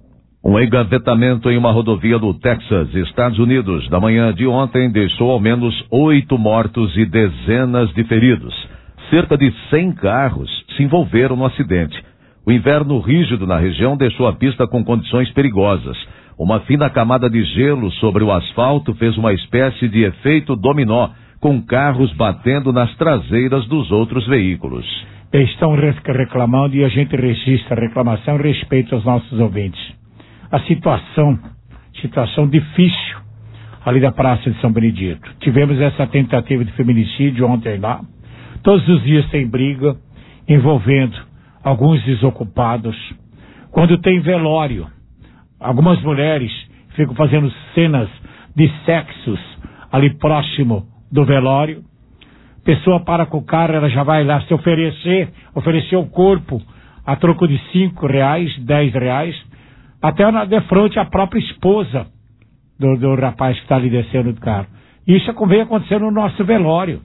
Um engavetamento em uma rodovia do Texas, Estados Unidos, da manhã de ontem, deixou ao menos oito mortos e dezenas de feridos. Cerca de cem carros se envolveram no acidente. O inverno rígido na região deixou a pista com condições perigosas. Uma fina camada de gelo sobre o asfalto fez uma espécie de efeito dominó, com carros batendo nas traseiras dos outros veículos. Estão reclamando e a gente registra a reclamação e respeito aos nossos ouvintes. A situação, situação difícil ali da Praça de São Benedito. Tivemos essa tentativa de feminicídio ontem lá. Todos os dias tem briga envolvendo alguns desocupados. Quando tem velório, algumas mulheres ficam fazendo cenas de sexos ali próximo do velório. Pessoa para com o carro, ela já vai lá se oferecer, oferecer o corpo a troco de cinco reais, dez reais, até na, de frente à própria esposa do, do rapaz que está ali descendo do carro. Isso vem acontecer no nosso velório.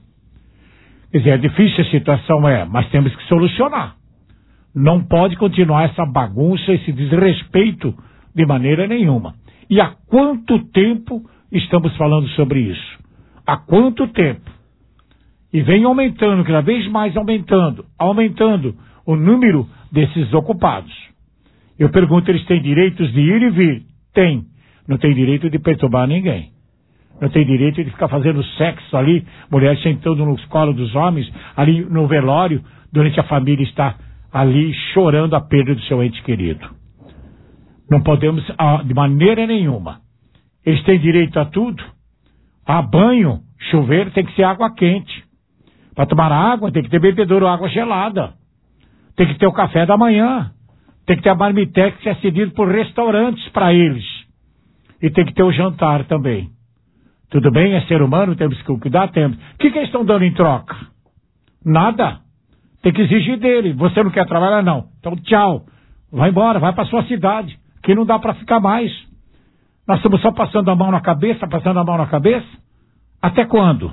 Quer dizer, é difícil a situação, é, mas temos que solucionar. Não pode continuar essa bagunça, esse desrespeito de maneira nenhuma. E há quanto tempo estamos falando sobre isso? Há quanto tempo? E vem aumentando, cada vez mais aumentando, aumentando o número desses ocupados. Eu pergunto, eles têm direitos de ir e vir? Tem. Não tem direito de perturbar ninguém. Não tem direito de ficar fazendo sexo ali, mulheres sentando no colo dos homens, ali no velório, durante a família está ali chorando a perda do seu ente querido. Não podemos, de maneira nenhuma. Eles têm direito a tudo. A banho, chuveiro, tem que ser água quente. Para tomar água, tem que ter bebedouro, água gelada. Tem que ter o café da manhã. Tem que ter a marmitex que é cedido por restaurantes para eles. E tem que ter o jantar também. Tudo bem, é ser humano, temos que cuidar, temos. O que, que eles estão dando em troca? Nada. Tem que exigir dele. Você não quer trabalhar, não. Então, tchau. Vai embora, vai para sua cidade. Que não dá para ficar mais. Nós estamos só passando a mão na cabeça, passando a mão na cabeça? Até quando?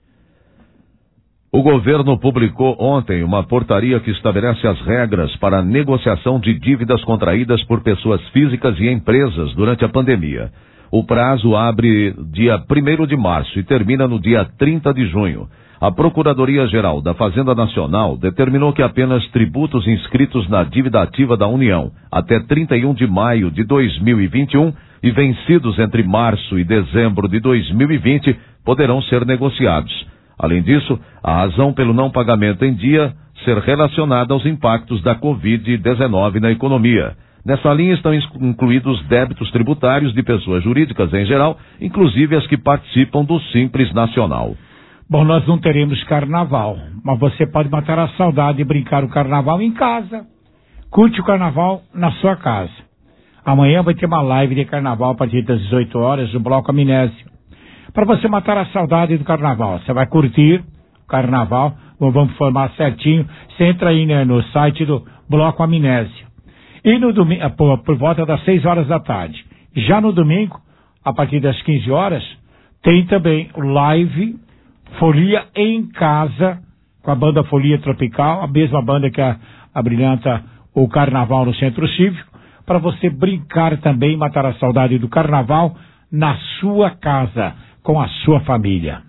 O governo publicou ontem uma portaria que estabelece as regras para a negociação de dívidas contraídas por pessoas físicas e empresas durante a pandemia. O prazo abre dia primeiro de março e termina no dia trinta de junho. A Procuradoria-Geral da Fazenda Nacional determinou que apenas tributos inscritos na dívida ativa da União até trinta e um de maio de dois mil e vinte e um e vencidos entre março e dezembro de dois mil e vinte poderão ser negociados. Além disso, a razão pelo não pagamento em dia ser relacionada aos impactos da covid dezenove na economia. Nessa linha estão incluídos débitos tributários de pessoas jurídicas em geral, inclusive as que participam do Simples Nacional. Bom, nós não teremos carnaval, mas você pode matar a saudade e brincar o carnaval em casa. Curte o carnaval na sua casa. Amanhã vai ter uma live de carnaval a partir das dezoito horas do Bloco Amnésia. Para você matar a saudade do carnaval. Você vai curtir o carnaval, vamos formar certinho. Você entra aí, né, no site do Bloco Amnésia. E no domingo, por, por volta das seis horas da tarde. Já no domingo, a partir das quinze horas, tem também live Folia em Casa, com a banda Folia Tropical, a mesma banda que a, a brilhanta o Carnaval no Centro Cívico, para você brincar também, matar a saudade do Carnaval na sua casa, com a sua família.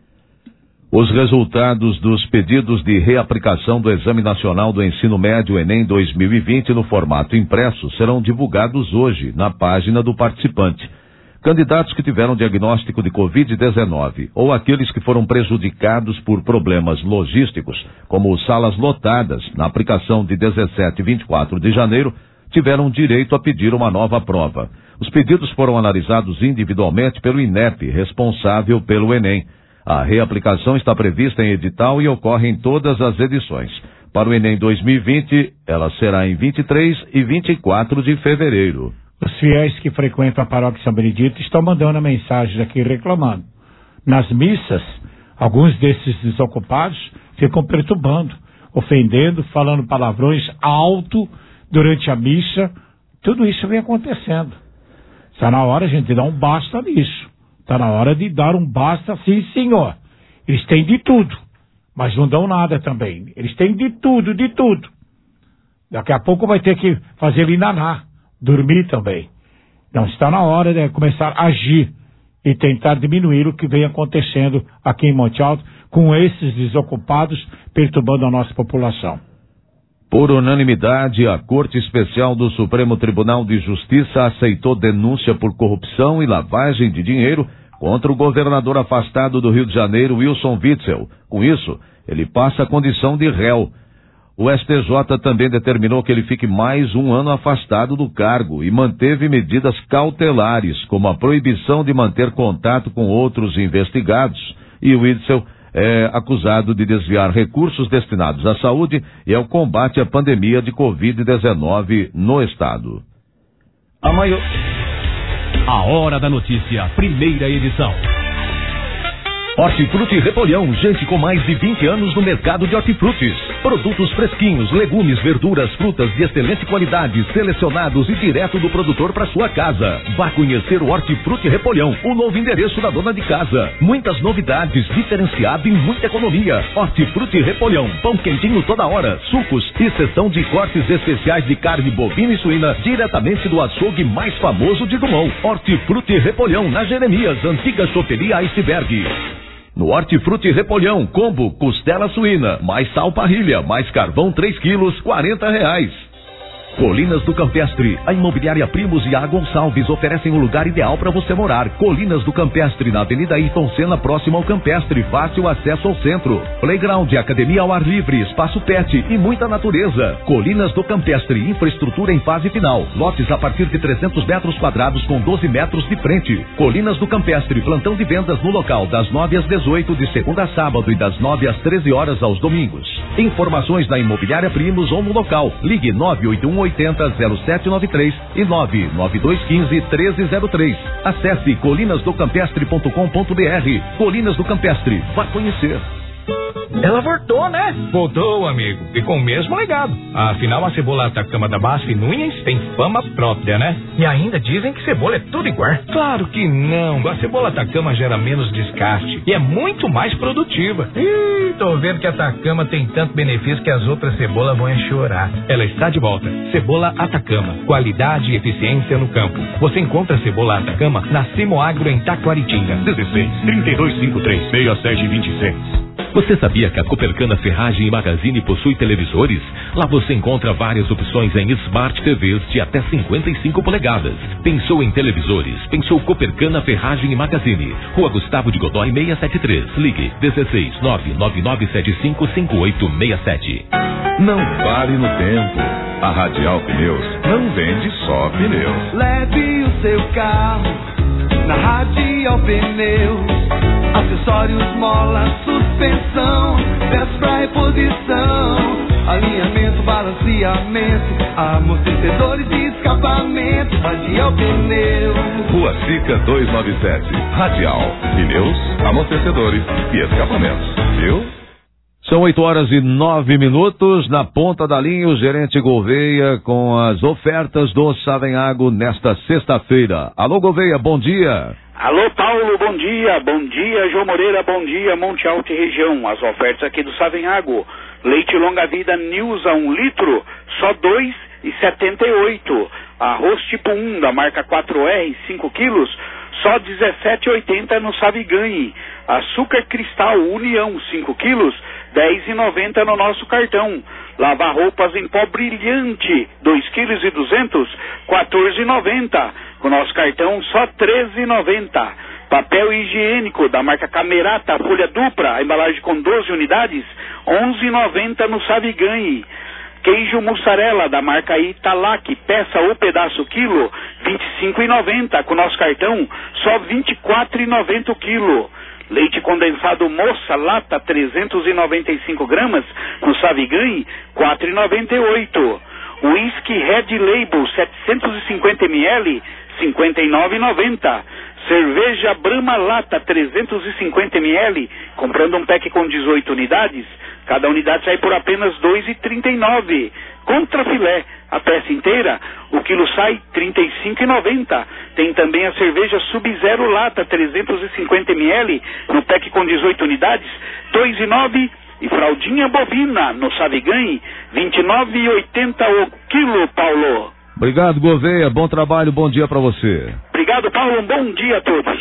Os resultados dos pedidos de reaplicação do Exame Nacional do Ensino Médio Enem dois mil e vinte no formato impresso serão divulgados hoje na página do participante. Candidatos que tiveram diagnóstico de covid dezenove ou aqueles que foram prejudicados por problemas logísticos, como salas lotadas na aplicação de dezessete e vinte e quatro de janeiro, tiveram direito a pedir uma nova prova. Os pedidos foram analisados individualmente pelo INEP, responsável pelo Enem. A reaplicação está prevista em edital e ocorre em todas as edições. Para o Enem dois mil e vinte, ela será em vinte e três e vinte e quatro de fevereiro. Os fiéis que frequentam a paróquia São Benedito estão mandando mensagens aqui reclamando. Nas missas, alguns desses desocupados ficam perturbando, ofendendo, falando palavrões alto durante a missa. Tudo isso vem acontecendo. Está na hora, gente, de dar um basta nisso. Está na hora de dar um basta, sim, senhor. Eles têm de tudo, mas não dão nada também. Eles têm de tudo, de tudo. Daqui a pouco vai ter que fazer ele naná, dormir também. Então está na hora de começar a agir e tentar diminuir o que vem acontecendo aqui em Monte Alto com esses desocupados perturbando a nossa população. Por unanimidade, a Corte Especial do Supremo Tribunal de Justiça aceitou denúncia por corrupção e lavagem de dinheiro contra o governador afastado do Rio de Janeiro, Wilson Witzel. Com isso, ele passa a condição de réu. O S T J também determinou que ele fique mais um ano afastado do cargo e manteve medidas cautelares, como a proibição de manter contato com outros investigados. E o Witzel é acusado de desviar recursos destinados à saúde e ao combate à pandemia de covid dezenove no estado. A maior... A Hora da Notícia, primeira edição. Hortifruti Repolhão, gente com mais de vinte anos no mercado de hortifrutis. Produtos fresquinhos, legumes, verduras, frutas de excelente qualidade, selecionados e direto do produtor para sua casa. Vá conhecer o Hortifruti Repolhão, o novo endereço da dona de casa. Muitas novidades, diferenciado e muita economia. Hortifruti Repolhão, pão quentinho toda hora, sucos e seção de cortes especiais de carne bovina e suína, diretamente do açougue mais famoso de Dumont. Hortifruti Repolhão, na Jeremias, antiga choperia Iceberg. No Hortifruti Repolhão, combo, costela suína, mais sal parrilha, mais carvão três quilos, quarenta reais. Colinas do Campestre, a imobiliária Primos e a Gonçalves oferecem o lugar ideal para você morar. Colinas do Campestre, na Avenida Ayrton Senna, próximo ao Campestre, fácil acesso ao centro. Playground, academia ao ar livre, espaço pet e muita natureza. Colinas do Campestre, infraestrutura em fase final. Lotes a partir de trezentos metros quadrados com doze metros de frente. Colinas do Campestre, plantão de vendas no local das nove às dezoito, de segunda a sábado e das nove às treze horas aos domingos. Informações na imobiliária Primos ou no local. Ligue nove oito um oitenta zero sete nove três e nove nove dois um cinco um três zero três. Acesse colinas do campestre ponto com ponto br. Colinas do Campestre, vá conhecer. Ela voltou, né? Voltou, amigo. E com o mesmo legado. Afinal, a cebola Atacama da Basf Nunes tem fama própria, né? E ainda dizem que cebola é tudo igual. Claro que não. A cebola Atacama gera menos descarte e é muito mais produtiva. Ih, tô vendo que a Atacama tem tanto benefício que as outras cebolas vão chorar. Ela está de volta. Cebola Atacama. Qualidade e eficiência no campo. Você encontra a cebola Atacama na Simoagro em Taquaritinga. dezesseis, trinta e dois, cinquenta e três, sessenta e sete, vinte e seis. Você sabia que a Copercana Ferragem e Magazine possui televisores? Lá você encontra várias opções em Smart T Vs de até cinquenta e cinco polegadas. Pensou em televisores? Pensou Copercana Ferragem e Magazine. Rua Gustavo de Godoy seiscentos e setenta e três. Ligue dezesseis, nove nove nove sete cinco, cinco oito seis sete. Não pare no tempo. A Radial Pneus não vende só pneus. Leve o seu carro na Radial Pneus. Acessórios, mola, suspensão, test drive acabamento, amortecedores e escapamento, Radial Pneus. Rua Sica duzentos e noventa e sete. Radial. Pneus, amortecedores e escapamentos. Viu? São oito horas e nove minutos. Na ponta da linha, o gerente Gouveia com as ofertas do Savenhago nesta sexta-feira. Alô, Gouveia, bom dia. Alô, Paulo, bom dia. Bom dia, João Moreira, bom dia, Monte Alto e região. As ofertas aqui do Savenhago. Leite longa-vida Nilza, um litro, só dois reais e setenta e oito centavos. Arroz tipo um, da marca quatro R, cinco quilos, só dezessete reais e oitenta centavos no Saviganhe. Açúcar Cristal União, cinco quilos, dez reais e noventa centavos no nosso cartão. Lavar roupas em pó brilhante, dois quilos e duzentos, quatorze reais e noventa centavos. Com o nosso cartão, só treze reais e noventa centavos. Papel higiênico da marca Camerata, folha dupla, a embalagem com doze unidades, onze reais e noventa centavos no Saviganhe. Queijo mussarela da marca Italac, peça ou pedaço quilo, vinte e cinco reais e noventa centavos. Com o nosso cartão, só vinte e quatro reais e noventa centavos o quilo. Leite condensado Moça, lata, trezentos e noventa e cinco gramas, no Saviganhe, quatro reais e noventa e oito centavos. Whisky Red Label, setecentos e cinquenta mililitros, cinquenta e nove reais e noventa centavos. Cerveja Brahma Lata, trezentos e cinquenta mililitros, comprando um pack com dezoito unidades, cada unidade sai por apenas dois reais e trinta e nove centavos. Contra filé, a peça inteira, o quilo sai trinta e cinco reais e noventa centavos. Tem também a cerveja Sub-Zero Lata, trezentos e cinquenta mililitros, no pack com dezoito unidades, dois reais e nove centavos. E fraldinha bovina, no Saviganhe, vinte e nove reais e oitenta centavos o quilo, Paulo. Obrigado, Gouveia. Bom trabalho, bom dia pra você. Obrigado, Paulo. Um bom dia a todos.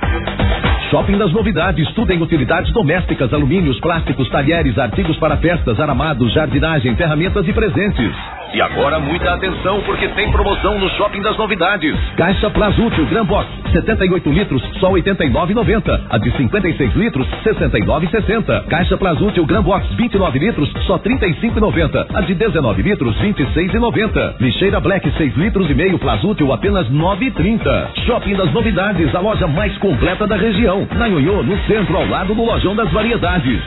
Shopping das Novidades, tudo em utilidades domésticas, alumínios, plásticos, talheres, artigos para festas, aramados, jardinagem, ferramentas e presentes. E agora muita atenção, porque tem promoção no Shopping das Novidades. Caixa Plazútil Gran Box, setenta e oito litros, só oitenta e nove reais e noventa centavos. A de cinquenta e seis litros, sessenta e nove reais e sessenta centavos. Caixa Plazútil Gran Box, vinte e nove litros, só trinta e cinco reais e noventa centavos. A de dezenove litros, vinte e seis reais e noventa centavos. Lixeira Black, seis litros e meio, Plazútil, apenas nove reais e trinta centavos. Shopping das Novidades, a loja mais completa da região. Na Nhonhô, no centro, ao lado do Lojão das Variedades.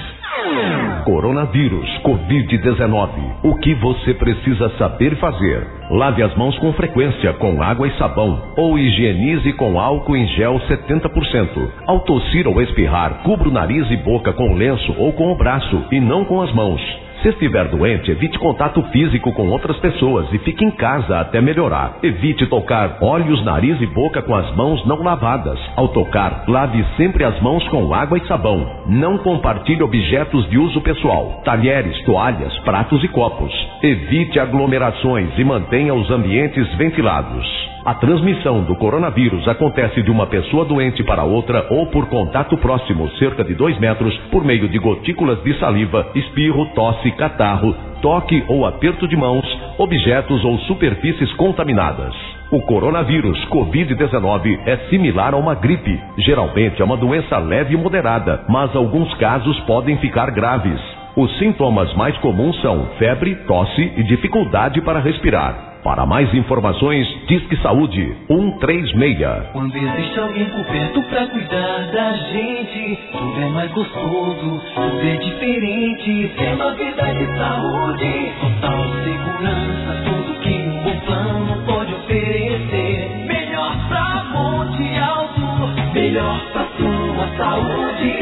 Coronavírus, covid dezenove. O que você precisa saber fazer? Lave as mãos com frequência com água e sabão ou higienize com álcool em gel setenta por cento. Ao tossir ou espirrar, cubra o nariz e boca com lenço ou com o braço e não com as mãos. Se estiver doente, evite contato físico com outras pessoas e fique em casa até melhorar. Evite tocar olhos, nariz e boca com as mãos não lavadas. Ao tocar, lave sempre as mãos com água e sabão. Não compartilhe objetos de uso pessoal, talheres, toalhas, pratos e copos. Evite aglomerações e mantenha os ambientes ventilados. A transmissão do coronavírus acontece de uma pessoa doente para outra ou por contato próximo, cerca de dois metros, por meio de gotículas de saliva, espirro, tosse, catarro, toque ou aperto de mãos, objetos ou superfícies contaminadas. O coronavírus covid dezenove é similar a uma gripe. Geralmente é uma doença leve e moderada, mas alguns casos podem ficar graves. Os sintomas mais comuns são febre, tosse e dificuldade para respirar. Para mais informações, Disque Saúde um três seis. Quando existe alguém por perto pra cuidar da gente, tudo é mais gostoso, tudo é diferente. Tem uma vida de saúde, total segurança, tudo que um bom plano pode oferecer. Melhor pra Monte Alto, melhor pra sua saúde.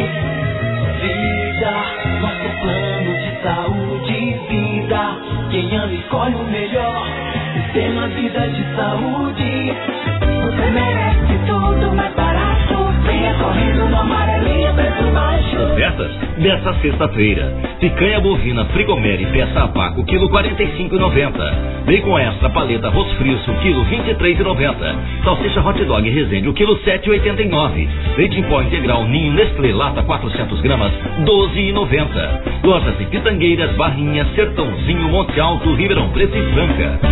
Vida, nosso plano de saúde e vida. Quem ama escolhe o melhor. Sistema Vida de Saúde. Você merece tudo mais barato. Venha correndo no amarelinho, preço baixo. Ofertas desta sexta-feira. Picanha bovina Frigomere, peça a vácuo, quilo quarenta e cinco reais e noventa centavos. Bacon extra paleta rosfriço, quilo vinte e três reais e noventa centavos. Salsicha hot dog Resende, o quilo sete reais e oitenta e nove centavos. Leite em pó integral Ninho Nestlé lata quatrocentas gramas, doze reais e noventa centavos. Lojas e Pitangueiras, Barrinha, Sertãozinho, Monte Alto, Ribeirão Preto e Franca.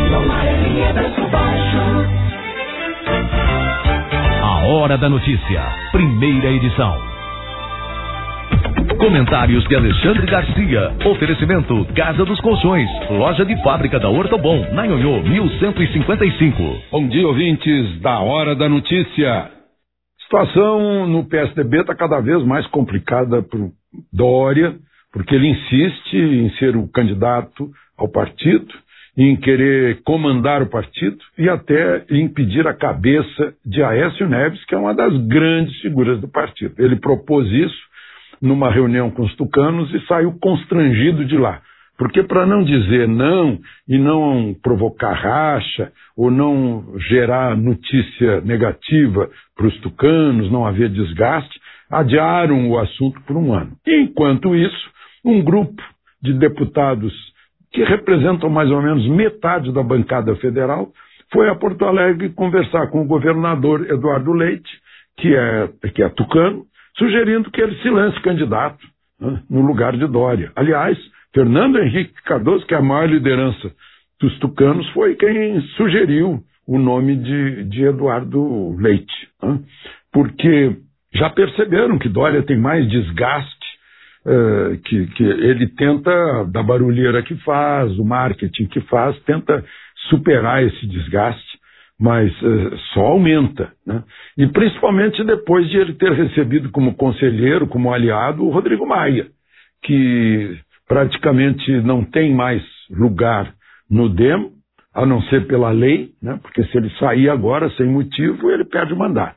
A Hora da Notícia, primeira edição. Comentários de Alexandre Garcia. Oferecimento Casa dos Colchões, loja de fábrica da Ortobon, na Nhonhô, mil cento e cinquenta e cinco. Bom dia, ouvintes da Hora da Notícia. A situação no P S D B está cada vez mais complicada para o Dória, porque ele insiste em ser o candidato ao partido em querer comandar o partido e até em pedir a cabeça de Aécio Neves, que é uma das grandes figuras do partido. Ele propôs isso numa reunião com os tucanos e saiu constrangido de lá. Porque para não dizer não e não provocar racha ou não gerar notícia negativa para os tucanos, não haver desgaste, adiaram o assunto por um ano. Enquanto isso, um grupo de deputados que representam mais ou menos metade da bancada federal foi a Porto Alegre conversar com o governador Eduardo Leite, que é, que é tucano, sugerindo que ele se lance candidato, né, no lugar de Dória. Aliás, Fernando Henrique Cardoso, que é a maior liderança dos tucanos, foi quem sugeriu o nome de, de Eduardo Leite, né, porque já perceberam que Dória tem mais desgaste, uh, que, que ele tenta, da barulheira que faz, o marketing que faz, tenta superar esse desgaste, mas uh, só aumenta, né? E principalmente depois de ele ter recebido como conselheiro, como aliado, o Rodrigo Maia, que praticamente não tem mais lugar no D E M, a não ser pela lei, né? Porque se ele sair agora sem motivo, ele perde o mandato.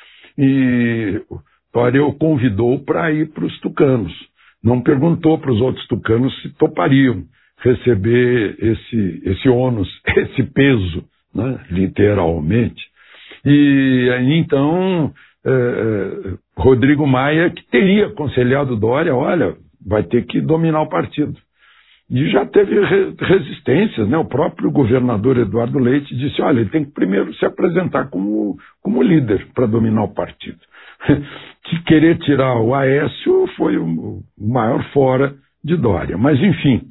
E Dória o convidou para ir para os tucanos. Não perguntou para os outros tucanos se topariam receber esse, esse ônus, esse peso, né? Literalmente. E então, eh, Rodrigo Maia, que teria aconselhado Dória, olha, vai ter que dominar o partido. E já teve re resistências, né? O próprio governador Eduardo Leite disse, olha, ele tem que primeiro se apresentar como, como líder para dominar o partido. Que querer tirar o Aécio foi o maior fora de Dória. Mas, enfim,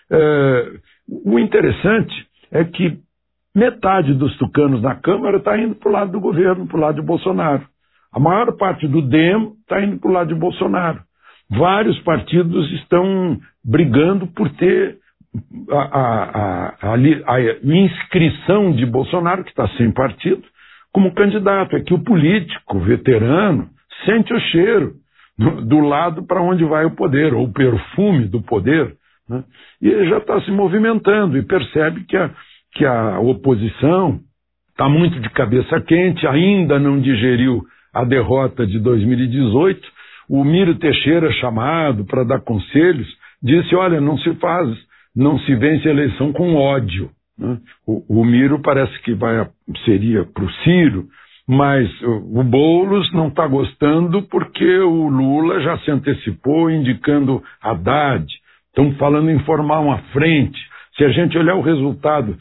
é, o interessante é que metade dos tucanos na Câmara está indo para o lado do governo, para o lado de Bolsonaro. A maior parte do D E M está indo para o lado de Bolsonaro. Vários partidos estão brigando por ter a, a, a, a, a inscrição de Bolsonaro, que está sem partido, como candidato. É que o político veterano sente o cheiro do, do lado para onde vai o poder, ou o perfume do poder, né? E ele já está se movimentando e percebe que a, que a oposição está muito de cabeça quente, ainda não digeriu a derrota de dois mil e dezoito. O Miro Teixeira, chamado para dar conselhos, disse, olha, não se faz, não se vence a eleição com ódio, né? O, o Miro parece que vai, seria para o Ciro, mas o, o Boulos não está gostando porque o Lula já se antecipou indicando Haddad. Estão falando em formar uma frente. Se a gente olhar o resultado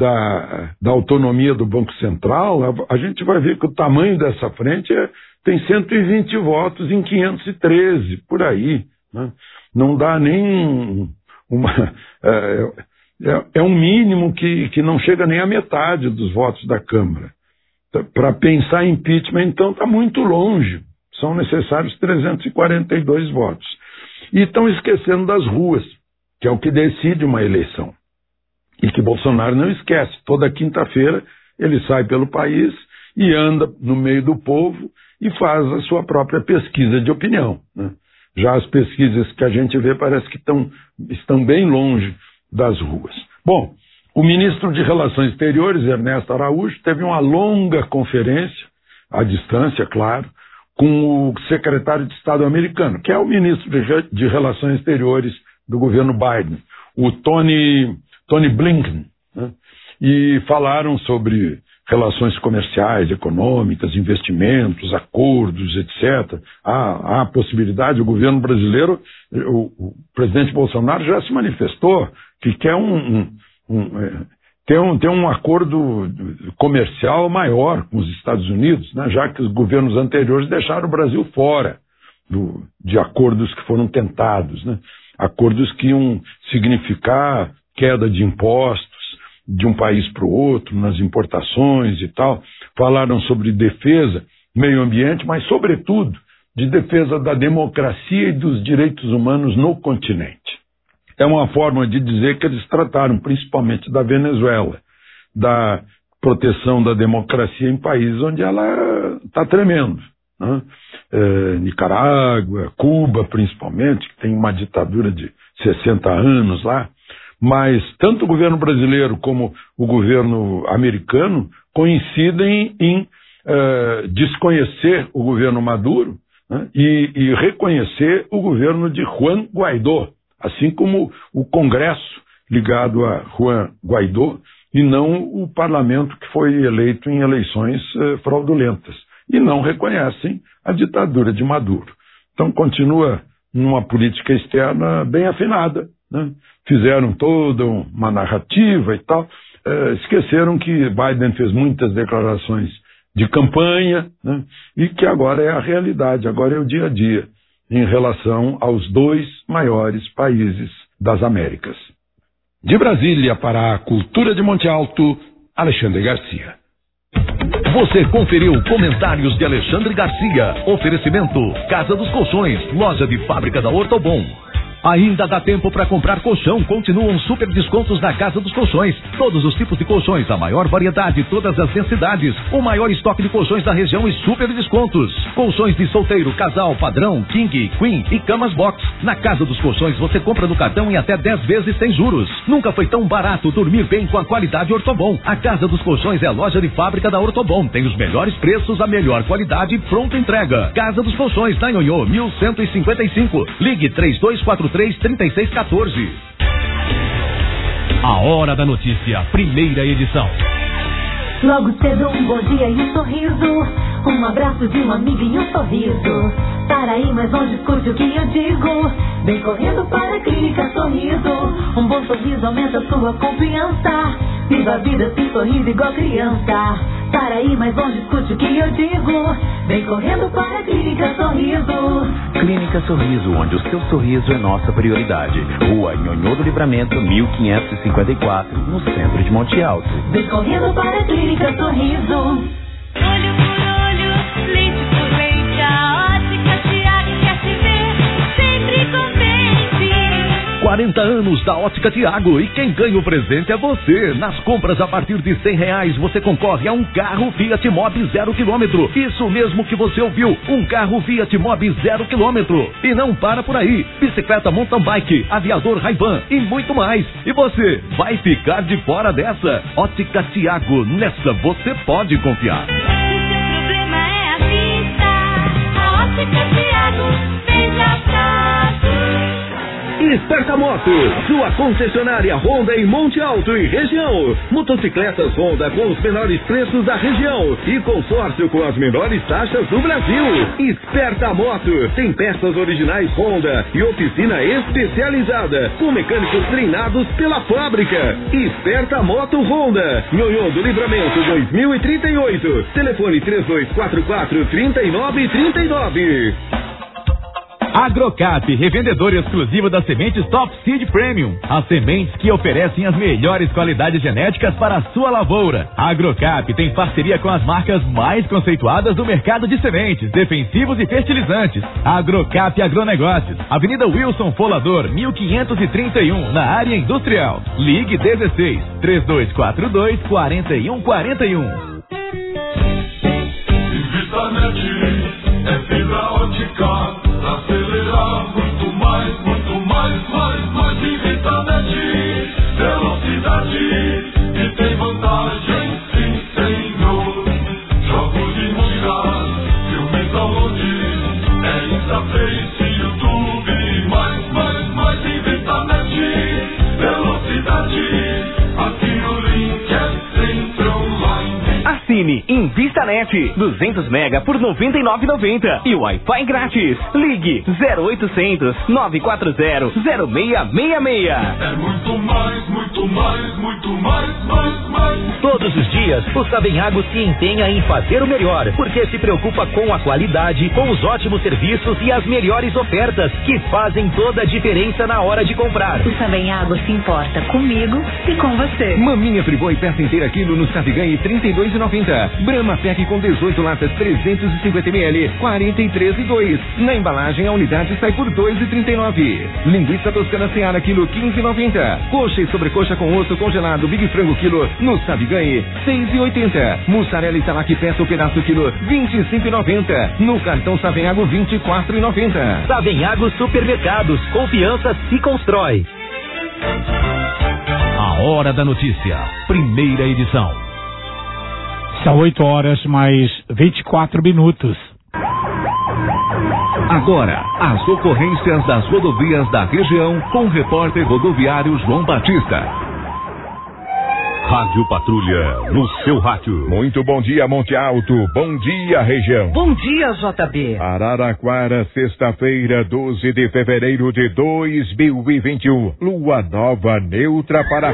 da, da autonomia do Banco Central, a, a gente vai ver que o tamanho dessa frente é, tem cento e vinte votos em quinhentos e treze, por aí, né? Não dá nem uma... É, é, é um mínimo que, que não chega nem à metade dos votos da Câmara. Para pensar em impeachment, então, está muito longe. São necessários trezentos e quarenta e dois votos. E estão esquecendo das ruas, que é o que decide uma eleição. E que Bolsonaro não esquece. Toda quinta-feira ele sai pelo país e anda no meio do povo e faz a sua própria pesquisa de opinião, né? Já as pesquisas que a gente vê parece que tão, estão bem longe das ruas. Bom, o ministro de Relações Exteriores, Ernesto Araújo, teve uma longa conferência, à distância, claro, com o secretário de Estado americano, que é o ministro de, de Relações Exteriores do governo Biden, o Tony, Tony Blinken, né? E falaram sobre relações comerciais, econômicas, investimentos, acordos, etcétera. Há, há a possibilidade, o governo brasileiro, o, o presidente Bolsonaro já se manifestou que quer um, um, um, é, ter, um, ter um acordo comercial maior com os Estados Unidos, né, já que os governos anteriores deixaram o Brasil fora do, de acordos que foram tentados, né, acordos que iam significar queda de impostos de um país para o outro, nas importações e tal. Falaram sobre defesa, meio ambiente, mas, sobretudo, de defesa da democracia e dos direitos humanos no continente. É uma forma de dizer que eles trataram principalmente da Venezuela, da proteção da democracia em países onde ela está tremendo, né? É, Nicarágua, Cuba, principalmente, que tem uma ditadura de sessenta anos lá. mas tanto o governo brasileiro como o governo americano coincidem em uh, desconhecer o governo Maduro, né, e, e reconhecer o governo de Juan Guaidó, assim como o Congresso ligado a Juan Guaidó e não o parlamento que foi eleito em eleições uh, fraudulentas. E não reconhecem a ditadura de Maduro. Então continua numa política externa bem afinada, né? Fizeram toda uma narrativa e tal, uh, esqueceram que Biden fez muitas declarações de campanha, né? E que agora é a realidade, agora é o dia a dia, em relação aos dois maiores países das Américas. De Brasília para a Cultura de Monte Alto, Alexandre Garcia. Você conferiu comentários de Alexandre Garcia. Oferecimento Casa dos Colchões, loja de fábrica da Ortobon. Ainda dá tempo para comprar colchão. Continuam super descontos na Casa dos Colchões. Todos os tipos de colchões, a maior variedade, todas as densidades. O maior estoque de colchões da região e super descontos. Colchões de solteiro, casal, padrão, king, queen e camas box. Na Casa dos Colchões você compra no cartão em até dez vezes sem juros. Nunca foi tão barato dormir bem com a qualidade Ortobon. A Casa dos Colchões é a loja de fábrica da Ortobon. Tem os melhores preços, a melhor qualidade e pronta entrega. Casa dos Colchões, na Nhonhô, mil cento e cinquenta e cinco. Ligue três dois quatro três, três seis um quatro. A Hora da Notícia, primeira edição. Logo cedo um bom dia e um sorriso, um abraço de uma amiga e um sorriso. Para aí mais longe escute o que eu digo, vem correndo para a Clínica Sorriso. Um bom sorriso aumenta sua confiança, viva a vida assim sorrindo igual criança. Para aí mais longe escute o que eu digo, vem correndo para a Clínica Sorriso. Clínica Sorriso, onde o seu sorriso é nossa prioridade. Rua Nhonhô do Livramento, mil quinhentos e cinquenta e quatro, no centro de Monte Alto. Vem correndo para a Clínica Sorriso. Olho por olho, leite por leite, a ótica Tiago quer te ver sempre contente. quarenta anos da Ótica Tiago e quem ganha o presente é você. Nas compras a partir de cem reais você concorre a um carro Fiat Mobi zero quilômetro. Isso mesmo que você ouviu, um carro Fiat Mobi zero quilômetro. E não para por aí, bicicleta mountain bike, aviador Ray-Ban e muito mais. E você vai ficar de fora dessa? Ótica Tiago, nessa você pode confiar. Se seu problema é a vista, a ótica Tiago veja prazo. Esperta Moto, sua concessionária Honda em Monte Alto e região. Motocicletas Honda com os menores preços da região e consórcio com as menores taxas do Brasil. Esperta Moto, tem peças originais Honda e oficina especializada com mecânicos treinados pela fábrica. Esperta Moto Honda, Nhonhô do Livramento dois mil e trinta e oito. Telefone três dois quatro quatro, três nove três nove. Agrocap, revendedora exclusiva das sementes Top Seed Premium. As sementes que oferecem as melhores qualidades genéticas para a sua lavoura. A Agrocap tem parceria com as marcas mais conceituadas do mercado de sementes, defensivos e fertilizantes. Agrocap Agronegócios, Avenida Wilson Folador, mil quinhentos e trinta e um, na área industrial. Ligue dezesseis, três dois quatro dois, quatro um quatro um. Invitanet é fibra ótica. Acelerar muito mais, muito mais, mais, mais. Invitanet, velocidade e tem vantagem, sim senhor. Jogos de mundiais, filmes aonde é Instaface, YouTube. Mais, mais, mais. Invitanet, velocidade, aqui o link é sempre online. Assine InvistaNet, duzentos mega por noventa e nove reais e noventa centavos e Wi-Fi grátis. Ligue zero oitocentos, nove quatro zero, zero seis seis seis. É muito mais, muito mais, muito mais, mais, mais. Todos os dias, o Savenhago se empenha em fazer o melhor, porque se preocupa com a qualidade, com os ótimos serviços e as melhores ofertas, que fazem toda a diferença na hora de comprar. O Savenhago se importa comigo e com você. Maminha Friboi peça inteira quilo no Saviganhe trinta e dois reais e noventa centavos. Brahma Pack com dezoito latas trezentos e cinquenta mililitros, quarenta e três reais e dois centavos. Na embalagem a unidade sai por dois reais e trinta e nove centavos. Linguiça toscana Seara quilo quinze reais e noventa centavos. Coxa e sobrecoxa com osso congelado Big Frango quilo no Saviganhe seis reais e oitenta centavos. Mussarela e Salac peça o pedaço quilo vinte e cinco reais e noventa centavos. No cartão Savenhago vinte e quatro reais e noventa centavos. Savenhago Supermercados, confiança se constrói. Hora da Notícia, primeira edição. São oito horas mais vinte e quatro minutos. Agora, as ocorrências das rodovias da região com o repórter rodoviário João Batista. Rádio Patrulha, no seu rádio. Muito bom dia, Monte Alto. Bom dia, região. Bom dia, J B. Araraquara, sexta-feira, doze de fevereiro de dois mil e vinte e um. Lua nova neutra para a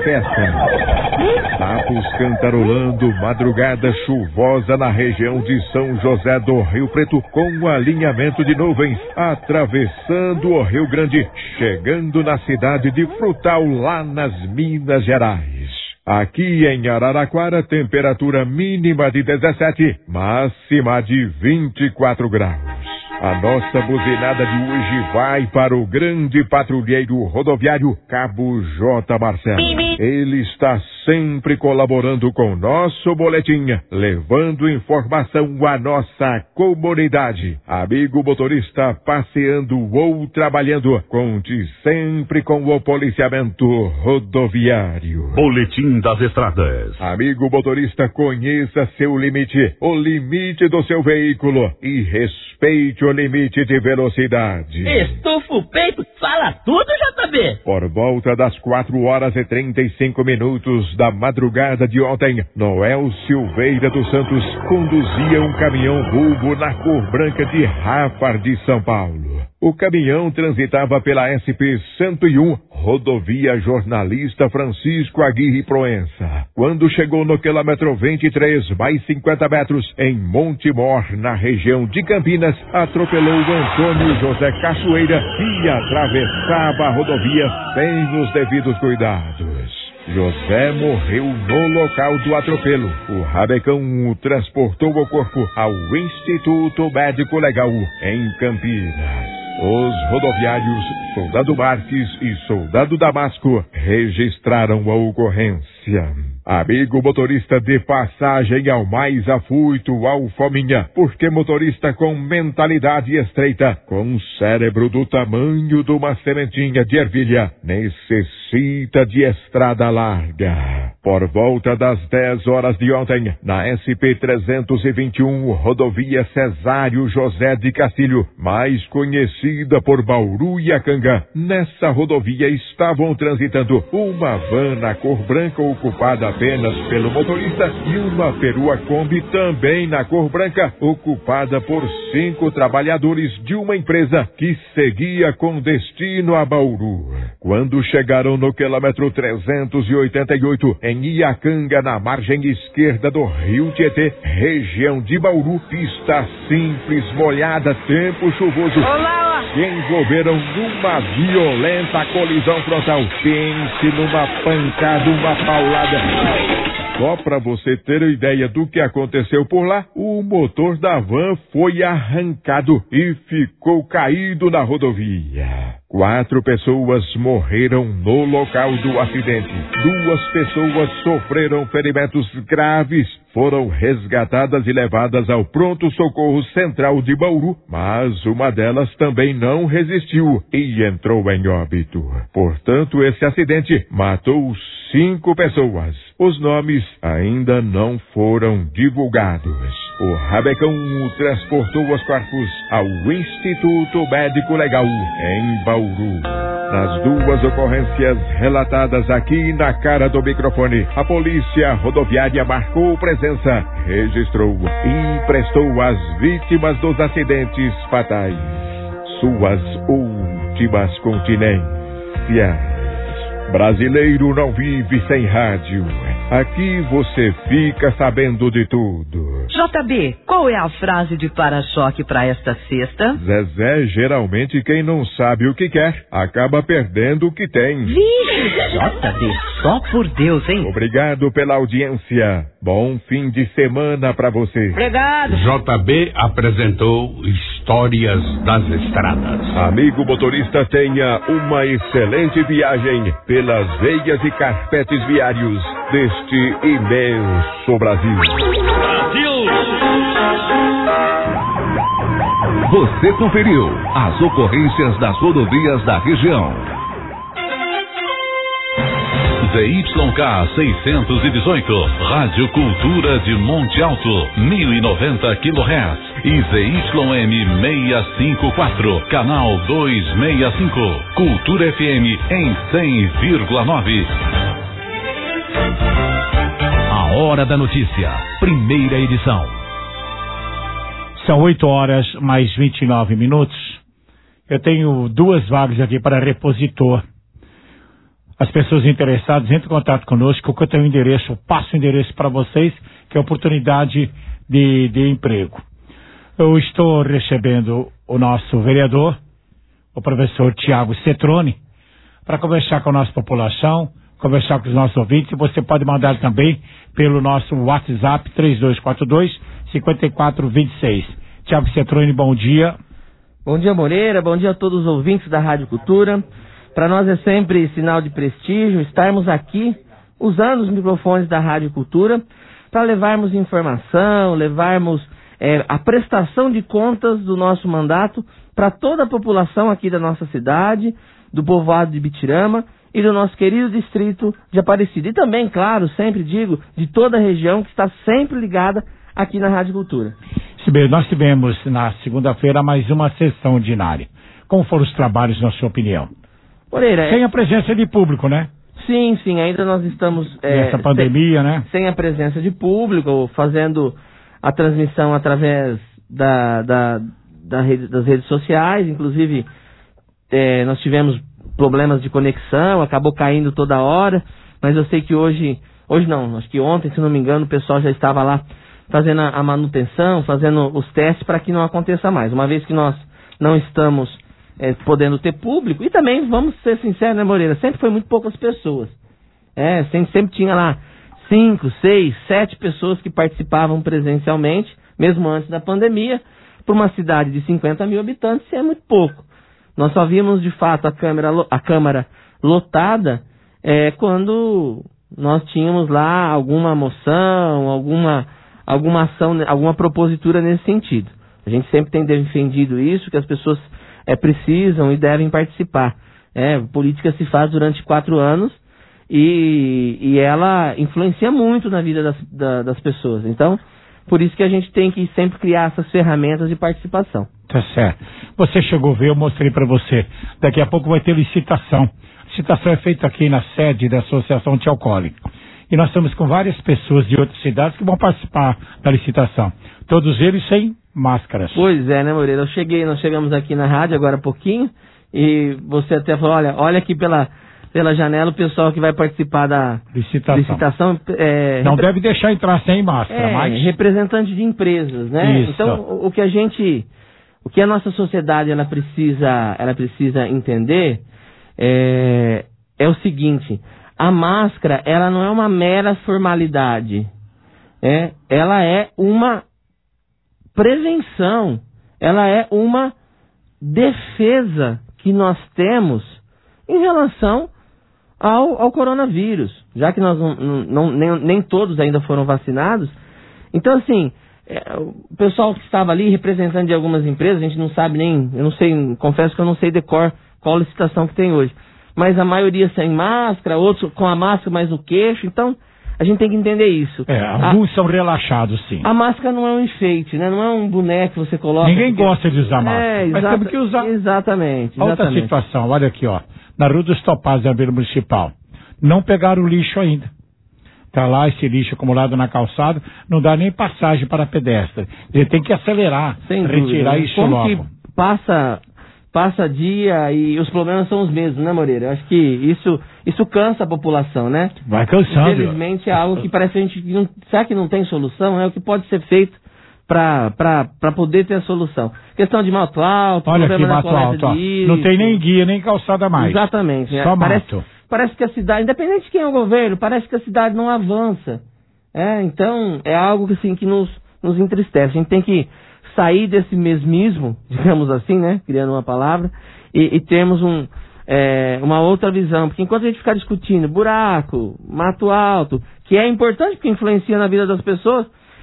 festa. Sapos cantarolando, madrugada chuvosa na região de São José do Rio Preto, com alinhamento de nuvens, atravessando o Rio Grande, chegando na cidade de Frutal, lá nas Minas Gerais. Aqui em Araraquara, temperatura mínima de dezessete, máxima de vinte e quatro graus. A nossa buzinada de hoje vai para o grande patrulheiro rodoviário Cabo J. Marcelo. Ele está sempre colaborando com o nosso boletim, levando informação à nossa comunidade. Amigo motorista passeando ou trabalhando, conte sempre com o policiamento rodoviário. Boletim das Estradas. Amigo motorista, conheça seu limite, o limite do seu veículo, e respeite o limite de velocidade. Estufa o peito, fala tudo, J B. Por volta das quatro horas e trinta e cinco minutos da madrugada de ontem, Noel Silveira dos Santos conduzia um caminhão rumo na cor branca de Rafar de São Paulo. O caminhão transitava pela S P cento e um, rodovia Jornalista Francisco Aguirre Proença. Quando chegou no quilômetro vinte e três, mais cinquenta metros, em Montemor, na região de Campinas, atropelou Antônio José Cachoeira e atravessava a rodovia sem os devidos cuidados. José morreu no local do atropelo. O rabecão o transportou o corpo ao Instituto Médico Legal, em Campinas. Os rodoviários Soldado Marques e Soldado Damasco registraram a ocorrência. Amigo motorista, de passagem ao mais afoito, ao fominha, porque motorista com mentalidade estreita, com cérebro do tamanho de uma sementinha de ervilha, necessita de estrada larga. Por volta das dez horas de ontem, na S P trezentos e vinte e um, rodovia Cesário José de Castilho, mais conhecida por Bauru e Acanga, nessa rodovia estavam transitando uma van na cor branca ocupada apenas pelo motorista e uma perua Kombi também na cor branca, ocupada por cinco trabalhadores de uma empresa que seguia com destino a Bauru. Quando chegaram no quilômetro trezentos e oitenta e oito, em Iacanga, na margem esquerda do Rio Tietê, região de Bauru, pista simples, molhada, tempo chuvoso, Olá! se envolveram numa violenta colisão frontal. Pense numa pancada, uma paulada. Só para você ter ideia do que aconteceu por lá, o motor da van foi arrancado e ficou caído na rodovia. Quatro pessoas morreram no local do acidente. Duas pessoas sofreram ferimentos graves, foram resgatadas e levadas ao pronto-socorro central de Bauru, mas uma delas também não resistiu e entrou em óbito. Portanto, esse acidente matou cinco pessoas. Os nomes ainda não foram divulgados. O rabecão transportou os corpos ao Instituto Médico Legal, em Bauru. Nas duas ocorrências relatadas aqui na cara do microfone, a polícia rodoviária marcou presença, registrou e prestou às vítimas dos acidentes fatais suas últimas continências. Brasileiro não vive sem rádio. Aqui você fica sabendo de tudo. J B, qual é a frase de para-choque para esta sexta? Zezé, geralmente quem não sabe o que quer, acaba perdendo o que tem. Vixe, J B, só por Deus, hein? Obrigado pela audiência. Bom fim de semana para você. Obrigado. J B apresentou Histórias das Estradas. Amigo motorista, tenha uma excelente viagem pelas veias e carpetes viários deste imenso Brasil. Brasil! Você conferiu as ocorrências das rodovias da região. Z Y K seiscentos e dezoito, Rádio Cultura de Monte Alto, mil e noventa quilohertz, e Z Y M seiscentos e cinquenta e quatro, canal duzentos e sessenta e cinco, Cultura F M em cem vírgula nove. A Hora da Notícia, primeira edição. São oito horas mais vinte e nove minutos. Eu tenho duas vagas aqui para repositor. As pessoas interessadas entrem em contato conosco, que eu tenho o endereço, eu passo o endereço para vocês, que é oportunidade de, de emprego. Eu estou recebendo o nosso vereador, o professor Tiago Cetrone, para conversar com a nossa população, conversar com os nossos ouvintes, e você pode mandar também pelo nosso WhatsApp três dois quatro dois, cinco quatro dois seis. Tiago Cetrone, bom dia. Bom dia, Moreira, bom dia a todos os ouvintes da Rádio Cultura. Para nós é sempre sinal de prestígio estarmos aqui usando os microfones da Rádio Cultura para levarmos informação, levarmos é, a prestação de contas do nosso mandato para toda a população aqui da nossa cidade, do povoado de Bitirama e do nosso querido distrito de Aparecida. E também, claro, sempre digo, de toda a região que está sempre ligada aqui na Rádio Cultura. Bem, nós tivemos na segunda-feira mais uma sessão ordinária. Como foram os trabalhos, na sua opinião? Moreira, sem é... a presença de público, né? Sim, sim, ainda nós estamos... É, Nessa pandemia, sem, né? Sem a presença de público, fazendo a transmissão através da, da, da rede, das redes sociais, inclusive é, nós tivemos problemas de conexão, acabou caindo toda hora, mas eu sei que hoje, hoje não, acho que ontem, se não me engano, o pessoal já estava lá fazendo a, a manutenção, fazendo os testes para que não aconteça mais, uma vez que nós não estamos... É, podendo ter público, e também, vamos ser sinceros, né, Moreira, sempre foi muito poucas pessoas, é, sempre, sempre tinha lá cinco, seis, sete pessoas que participavam presencialmente, mesmo antes da pandemia. Para uma cidade de cinquenta mil habitantes, é muito pouco. Nós só vimos de fato a Câmara, a Câmara lotada é, quando nós tínhamos lá alguma moção, alguma, alguma ação, alguma propositura nesse sentido. A gente sempre tem defendido isso, que as pessoas É, precisam e devem participar. É, política se faz durante quatro anos e, e ela influencia muito na vida das, da, das pessoas. Então, por isso que a gente tem que sempre criar essas ferramentas de participação. Tá certo. Você chegou a ver, eu mostrei para você. Daqui a pouco vai ter licitação. A licitação é feita aqui na sede da Associação Antialcoólica. E nós estamos com várias pessoas de outras cidades que vão participar da licitação. Todos eles sem máscaras. Pois é, né, Moreira? Eu cheguei, nós chegamos aqui na rádio agora há pouquinho e você até falou, olha, olha aqui pela, pela janela o pessoal que vai participar da licitação. licitação é, Não repre... deve deixar entrar sem máscara, é, mas... representante de empresas, né? Isso. Então, o, o que a gente, o que a nossa sociedade ela precisa, ela precisa entender é, é o seguinte: a máscara, ela não é uma mera formalidade, é, ela é uma prevenção, ela é uma defesa que nós temos em relação ao, ao coronavírus, já que nós não, não, nem, nem todos ainda foram vacinados. Então, assim, é, o pessoal que estava ali, representante de algumas empresas, a gente não sabe nem, eu não sei, confesso que eu não sei de cor qual licitação que tem hoje, mas a maioria sem máscara, outros com a máscara mais no queixo. Então a gente tem que entender isso. É, alguns a, são relaxados, sim. A máscara não é um enfeite, né? Não é um boneco que você coloca. Ninguém porque... gosta de usar máscara. É, mas exata... temos que usar. Exatamente. Outra exatamente. situação, olha aqui, ó. Na Rua dos Topazes, na Beira Municipal. Não pegaram o lixo ainda. Está lá esse lixo acumulado na calçada, não dá nem passagem para pedestre. Ele tem que acelerar, Sem retirar dúvida. isso Como logo. que passa... Passa dia e os problemas são os mesmos, né, Moreira? Eu acho que isso, isso cansa a população, né? Vai cansando. Infelizmente é algo que parece que a gente... Não, será que não tem solução? É o que pode ser feito para poder ter a solução. Questão de mato alto, olha problema aqui, na mato alto, ó. Não tem nem guia, nem calçada mais. Exatamente. Só é, parece, mato. Parece que a cidade, independente de quem é o governo, parece que a cidade não avança. É, então, é algo que, assim, que nos, nos entristece. A gente tem que sair desse mesmismo, digamos assim, né, criando uma palavra, e, e termos um, é, uma outra visão, porque enquanto a gente ficar discutindo buraco, mato alto, que é importante porque influencia na vida das pessoas,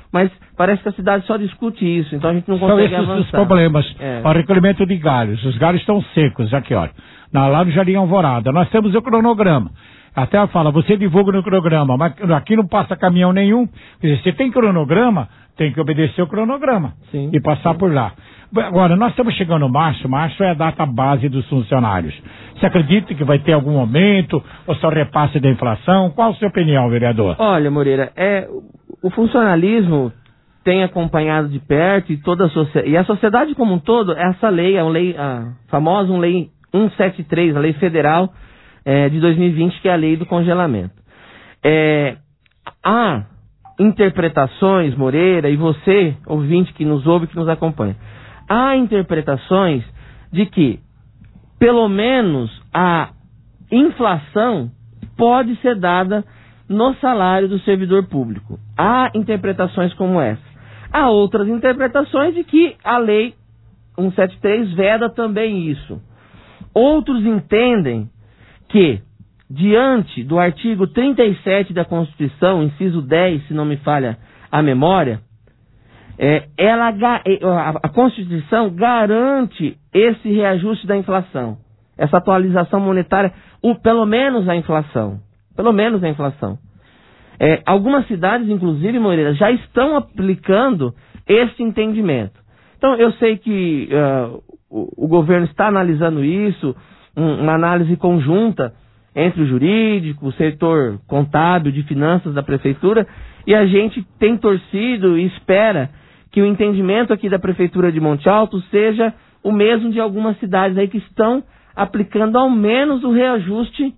mas parece que a cidade só discute isso, então a gente não São consegue esses avançar. os problemas. É. O recolhimento de galhos. Os galhos estão secos, aqui, olha. Na, lá no Jardim Alvorada. Nós temos o cronograma. Até ela fala, você divulga no cronograma, mas aqui não passa caminhão nenhum. Quer dizer, se tem cronograma, tem que obedecer o cronograma. Sim, e passar sim. por lá. Agora, nós estamos chegando no março, março é a data base dos funcionários. Você acredita que vai ter algum aumento, ou só repasse da inflação? Qual a sua opinião, vereador? Olha, Moreira, é, o funcionalismo tem acompanhado de perto e toda a sociedade, e a sociedade como um todo, essa lei, a lei, a famosa lei cento e setenta e três, a lei federal é, de dois mil e vinte, que é a lei do congelamento. É, há interpretações, Moreira, e você, ouvinte que nos ouve, que nos acompanha, há interpretações de que, pelo menos, a inflação pode ser dada no salário do servidor público. Há interpretações como essa. Há outras interpretações de que a lei cento e setenta e três veda também isso. Outros entendem que, diante do artigo trinta e sete da Constituição, inciso dez, se não me falha a memória, é, ela, a Constituição garante esse reajuste da inflação, essa atualização monetária, ou pelo menos a inflação. Pelo menos a inflação. É, algumas cidades, inclusive, Moreira, já estão aplicando esse entendimento. Então, eu sei que uh, o, o governo está analisando isso, um, uma análise conjunta entre o jurídico, o setor contábil, de finanças da prefeitura, e a gente tem torcido e espera que o entendimento aqui da prefeitura de Monte Alto seja o mesmo de algumas cidades aí que estão aplicando ao menos o reajuste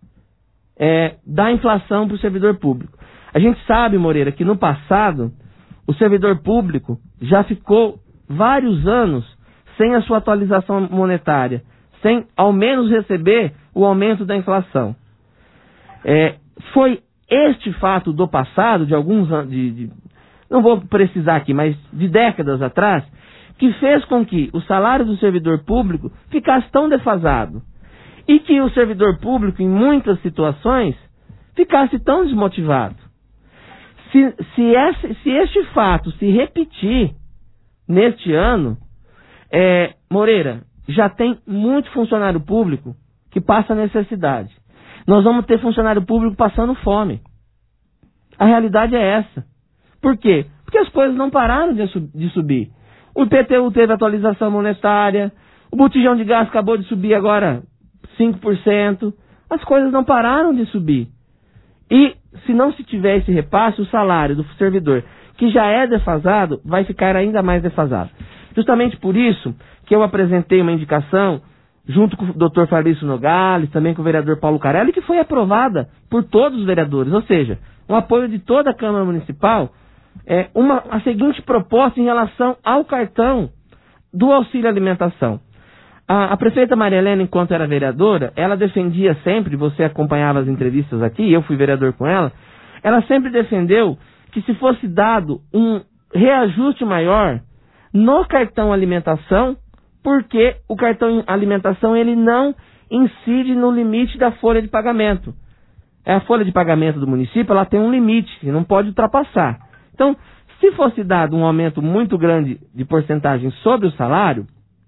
é, da inflação para o servidor público. A gente sabe, Moreira, que no passado o servidor público já ficou vários anos sem a sua atualização monetária, sem ao menos receber o aumento da inflação. É, foi este fato do passado, de alguns anos, de, de, não vou precisar aqui, mas de décadas atrás, que fez com que o salário do servidor público ficasse tão defasado e que o servidor público, em muitas situações, ficasse tão desmotivado. Se, se, esse, se este fato se repetir neste ano, é, Moreira, já tem muito funcionário público que passa necessidade. Nós vamos ter funcionário público passando fome. A realidade é essa. Por quê? Porque as coisas não pararam de, de subir. O I P T U teve atualização monetária, o botijão de gás acabou de subir agora cinco por cento. As coisas não pararam de subir. E se não se tiver esse repasse, o salário do servidor, que já é defasado, vai ficar ainda mais defasado. Justamente por isso que eu apresentei uma indicação, junto com o doutor Fabrício Nogales, também com o vereador Paulo Carelli, que foi aprovada por todos os vereadores, ou seja, um apoio de toda a Câmara Municipal, é, uma, a seguinte proposta em relação ao cartão do auxílio alimentação. A, a prefeita Maria Helena, enquanto era vereadora, ela defendia sempre, você acompanhava as entrevistas aqui, eu fui vereador com ela, ela sempre defendeu que se fosse dado um reajuste maior no cartão alimentação, porque o cartão alimentação ele não incide no limite da folha de pagamento. A folha de pagamento do município ela tem um limite, e não pode ultrapassar. Então, se fosse dado um aumento muito grande de porcentagem sobre o salário,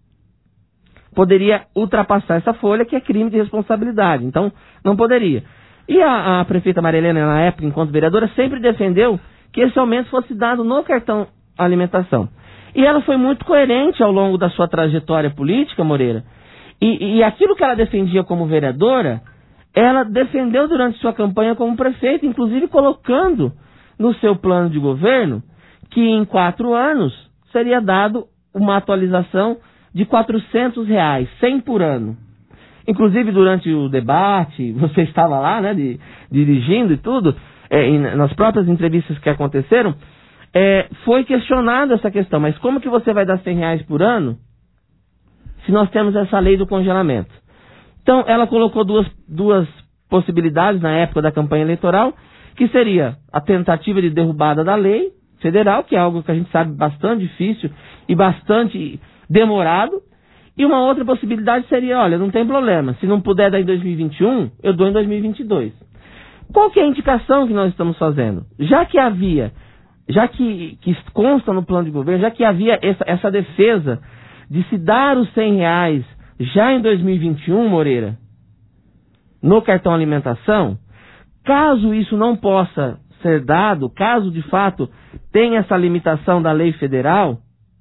poderia ultrapassar essa folha, que é crime de responsabilidade. Então, não poderia. E a, a prefeita Maria Helena, na época, enquanto vereadora, sempre defendeu que esse aumento fosse dado no cartão alimentação. E ela foi muito coerente ao longo da sua trajetória política, Moreira. E, e aquilo que ela defendia como vereadora, ela defendeu durante sua campanha como prefeita, inclusive colocando no seu plano de governo que em quatro anos seria dado uma atualização de quatrocentos reais, cem por ano. Inclusive durante o debate, você estava lá, né, de, dirigindo e tudo, é, e nas próprias entrevistas que aconteceram, É, foi questionada essa questão, mas como que você vai dar cem reais por ano se nós temos essa lei do congelamento? Então, ela colocou duas, duas possibilidades na época da campanha eleitoral, que seria a tentativa de derrubada da lei federal, que é algo que a gente sabe bastante difícil e bastante demorado, e uma outra possibilidade seria, olha, não tem problema, se não puder dar em dois mil e vinte e um, eu dou em dois mil e vinte e dois. Qual que é a indicação que nós estamos fazendo? Já que havia já que, que consta no plano de governo, já que havia essa, essa defesa de se dar os cem reais já em dois mil e vinte e um, Moreira, no cartão alimentação, caso isso não possa ser dado, caso de fato tenha essa limitação da lei federal,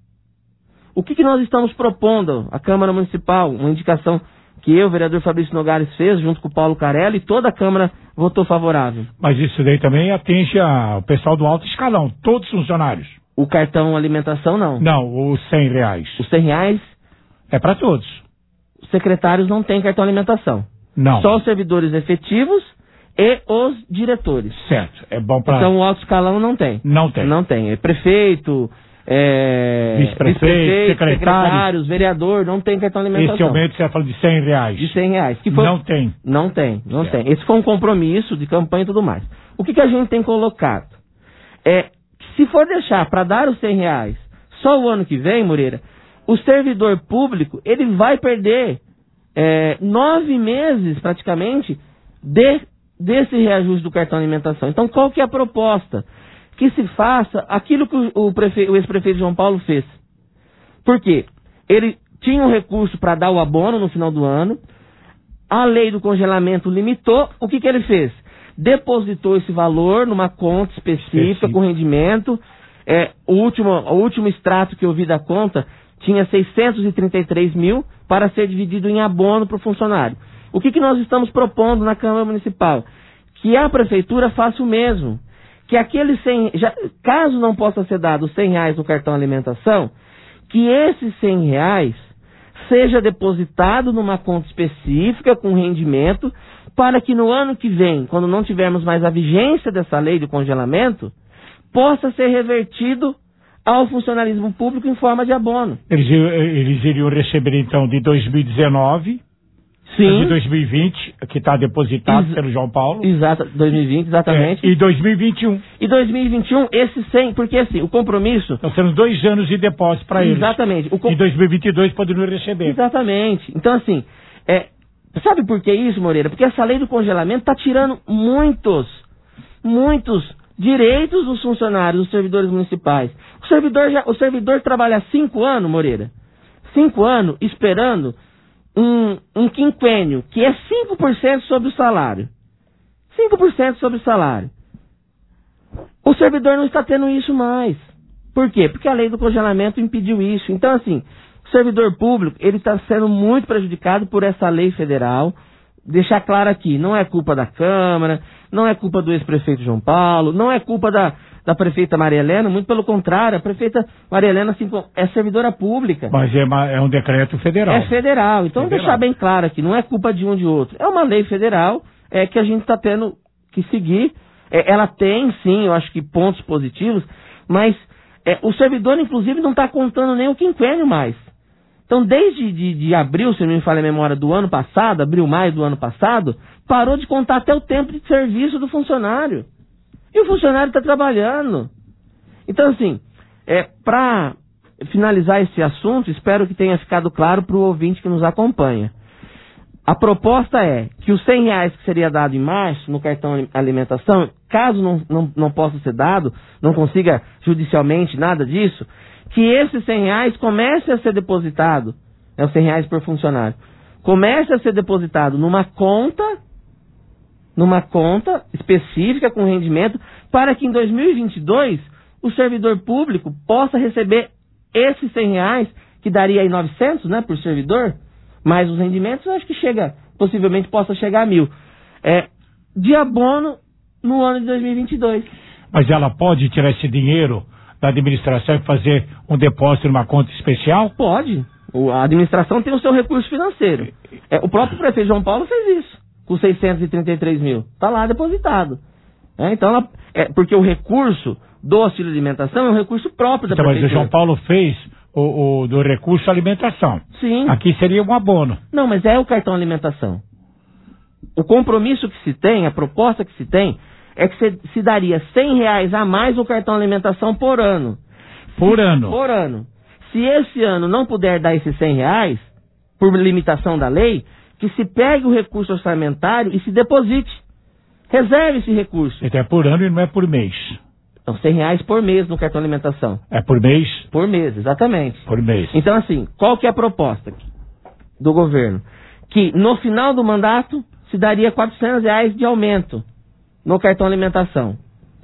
o que, que nós estamos propondo à Câmara Municipal? Uma indicação que eu, o vereador Fabrício Nogares, fez junto com o Paulo Carelli, e toda a Câmara votou favorável. Mas isso daí também atinge a, o pessoal do alto escalão, todos os funcionários. O cartão alimentação não. Não, os cem reais. Os cem reais é para todos. Os secretários não têm cartão alimentação. Não. Só os servidores efetivos e os diretores. Certo, é bom para... Então o alto escalão não tem. Não tem. Não tem. É prefeito, é... vice-prefeito, vice secretário, secretários, vereador, não tem cartão alimentação. Esse aumento você fala de cem reais. De cem reais. Que foi... Não tem. Não tem, não certo. tem. Esse foi um compromisso de campanha e tudo mais. O que, que a gente tem colocado? É, se for deixar para dar os cem reais só o ano que vem, Moreira, o servidor público, ele vai perder é, nove meses, praticamente, de, desse reajuste do cartão alimentação. Então, qual que é a proposta? Que se faça aquilo que o, o, prefe... o ex-prefeito João Paulo fez. Por quê? Ele tinha um recurso para dar o abono no final do ano, a lei do congelamento limitou, o que, que ele fez? Depositou esse valor numa conta específica, Específico. com rendimento. É, o, último, o último extrato que eu vi da conta tinha seiscentos e trinta e três mil para ser dividido em abono para o funcionário. O que, que nós estamos propondo na Câmara Municipal? Que a Prefeitura faça o mesmo. Que aqueles cem, já, caso não possa ser dado cem reais no cartão alimentação, que esses cem reais seja depositado numa conta específica com rendimento, para que no ano que vem, quando não tivermos mais a vigência dessa lei de congelamento, possa ser revertido ao funcionalismo público em forma de abono. Eles, eles iriam receber então de dois mil e dezenove, sim, de dois mil e vinte, que está depositado Ex pelo João Paulo. Exato, dois mil e vinte, exatamente. É, e dois mil e vinte e um. E dois mil e vinte e um, esse cem, porque assim, o compromisso... Estão sendo dois anos de depósito para eles. Exatamente. O com... Em dois mil e vinte e dois poderiam receber. Exatamente. Então assim, é, sabe por que isso, Moreira? Porque essa lei do congelamento está tirando muitos, muitos direitos dos funcionários, dos servidores municipais. O servidor, já, o servidor trabalha cinco anos, Moreira, cinco anos esperando um, um quinquênio, que é cinco por cento sobre o salário. cinco por cento sobre o salário. O servidor não está tendo isso mais. Por quê? Porque a lei do congelamento impediu isso. Então, assim, o servidor público, ele está sendo muito prejudicado por essa lei federal. Deixar claro aqui, não é culpa da Câmara, não é culpa do ex-prefeito João Paulo, não é culpa da, da prefeita Maria Helena, muito pelo contrário, a prefeita Maria Helena assim, é servidora pública. Mas é, uma, é um decreto federal. É federal, então federal. Deixar bem claro aqui, não é culpa de um de outro. É uma lei federal é, que a gente está tendo que seguir. É, ela tem, sim, eu acho que pontos positivos, mas é, o servidor, inclusive, não está contando nem o quinquênio mais. Então, desde de, de abril, se não me falha a memória, do ano passado, abril, maio do ano passado, parou de contar até o tempo de serviço do funcionário. E o funcionário está trabalhando. Então, assim, é, para finalizar esse assunto, espero que tenha ficado claro para o ouvinte que nos acompanha. A proposta é que os cem reais que seria dado em março no cartão alimentação, caso não, não, não possa ser dado, não consiga judicialmente nada disso, que esses cem reais comece a ser depositado, é os cem reais por funcionário, comece a ser depositado numa conta, numa conta específica com rendimento, para que em dois mil e vinte e dois o servidor público possa receber esses cem reais, que daria aí novecentos, né, por servidor, mais os rendimentos, eu acho que chega, possivelmente possa chegar a mil, é, de abono no ano de dois mil e vinte e dois. Mas ela pode tirar esse dinheiro da administração e fazer um depósito numa conta especial? Pode. O, a administração tem o seu recurso financeiro. É, o próprio prefeito João Paulo fez isso, com seiscentos e trinta e três mil. Está lá depositado. É, então, ela, é, porque o recurso do auxílio alimentação é um recurso próprio da então, prefeitura. Mas o João Paulo fez o, o do recurso alimentação. Sim. Aqui seria um abono. Não, mas é o cartão alimentação. O compromisso que se tem, a proposta que se tem, é que se, se daria cem reais a mais no cartão alimentação por ano. Por se, ano? Por ano. Se esse ano não puder dar esses cem reais, por limitação da lei, que se pegue o recurso orçamentário e se deposite. Reserve esse recurso. Então é por ano e não é por mês. São cem reais por mês no cartão alimentação. É por mês? Por mês, exatamente. Por mês. Então, assim, qual que é a proposta do governo? Que no final do mandato se daria quatrocentos reais de aumento no cartão alimentação.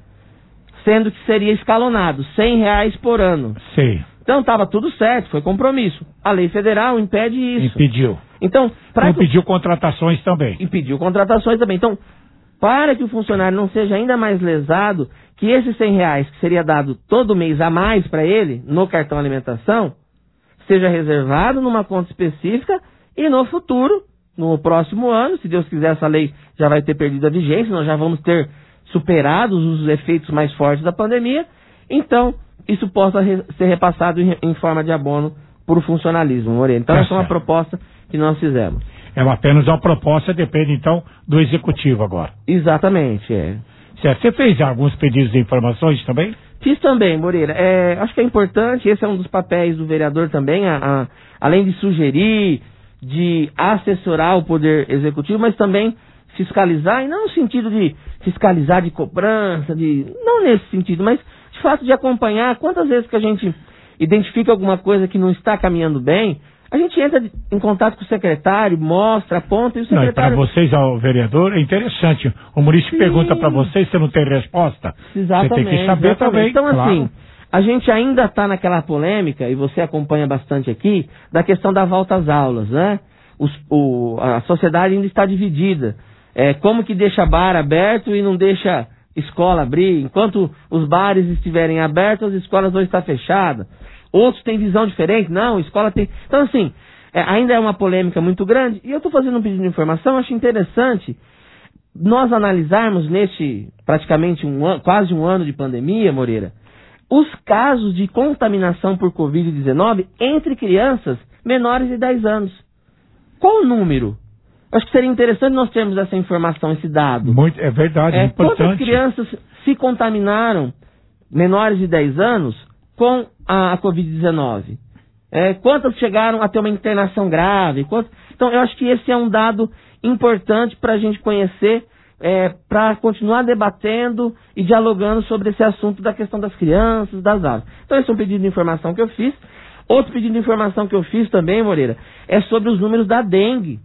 Sendo que seria escalonado, cem reais por ano. Sim. Então estava tudo certo, foi compromisso. A lei federal impede isso. Impediu. Então, pra impediu que... contratações também. Impediu contratações também. Então, para que o funcionário não seja ainda mais lesado, que esses cem reais que seria dado todo mês a mais para ele, no cartão alimentação, seja reservado numa conta específica e no futuro, no próximo ano, se Deus quiser, essa lei já vai ter perdido a vigência, nós já vamos ter superado os efeitos mais fortes da pandemia, então isso possa re- ser repassado em, em forma de abono por o funcionalismo, Moreira. Então, é essa é uma proposta que nós fizemos. É apenas uma proposta, depende então do executivo agora. Exatamente, é. Certo. Você fez alguns pedidos de informações também? Fiz também, Moreira. É, acho que é importante, esse é um dos papéis do vereador também, a, a, além de sugerir, de assessorar o Poder Executivo, mas também fiscalizar, e não no sentido de fiscalizar de cobrança, de não nesse sentido, mas de fato de acompanhar quantas vezes que a gente identifica alguma coisa que não está caminhando bem, a gente entra em contato com o secretário, mostra, aponta, e o secretário... Não, e para vocês, ao vereador, é interessante. O município pergunta para vocês, você não tem resposta? Exatamente. Você tem que saber exatamente. também. Então, claro. assim, a gente ainda está naquela polêmica, e você acompanha bastante aqui, da questão da volta às aulas, né? Os, o, a sociedade ainda está dividida. É, como que deixa bar aberto e não deixa escola abrir? Enquanto os bares estiverem abertos, as escolas vão estar fechadas. Outros têm visão diferente. Não, a escola tem... Então, assim, é, ainda é uma polêmica muito grande. E eu estou fazendo um pedido de informação, acho interessante nós analisarmos neste praticamente um ano, quase um ano de pandemia, Moreira, os casos de contaminação por covid dezenove entre crianças menores de dez anos. Qual o número? Acho que seria interessante nós termos essa informação, esse dado. Muito, é verdade, é, é importante. Quantas crianças se contaminaram, menores de dez anos, com a, a covid dezenove? É, quantas chegaram a ter uma internação grave? Quantas... Então, eu acho que esse é um dado importante para a gente conhecer, é, para continuar debatendo e dialogando sobre esse assunto da questão das crianças, das aulas. Então, esse é um pedido de informação que eu fiz. Outro pedido de informação que eu fiz também, Moreira, é sobre os números da dengue.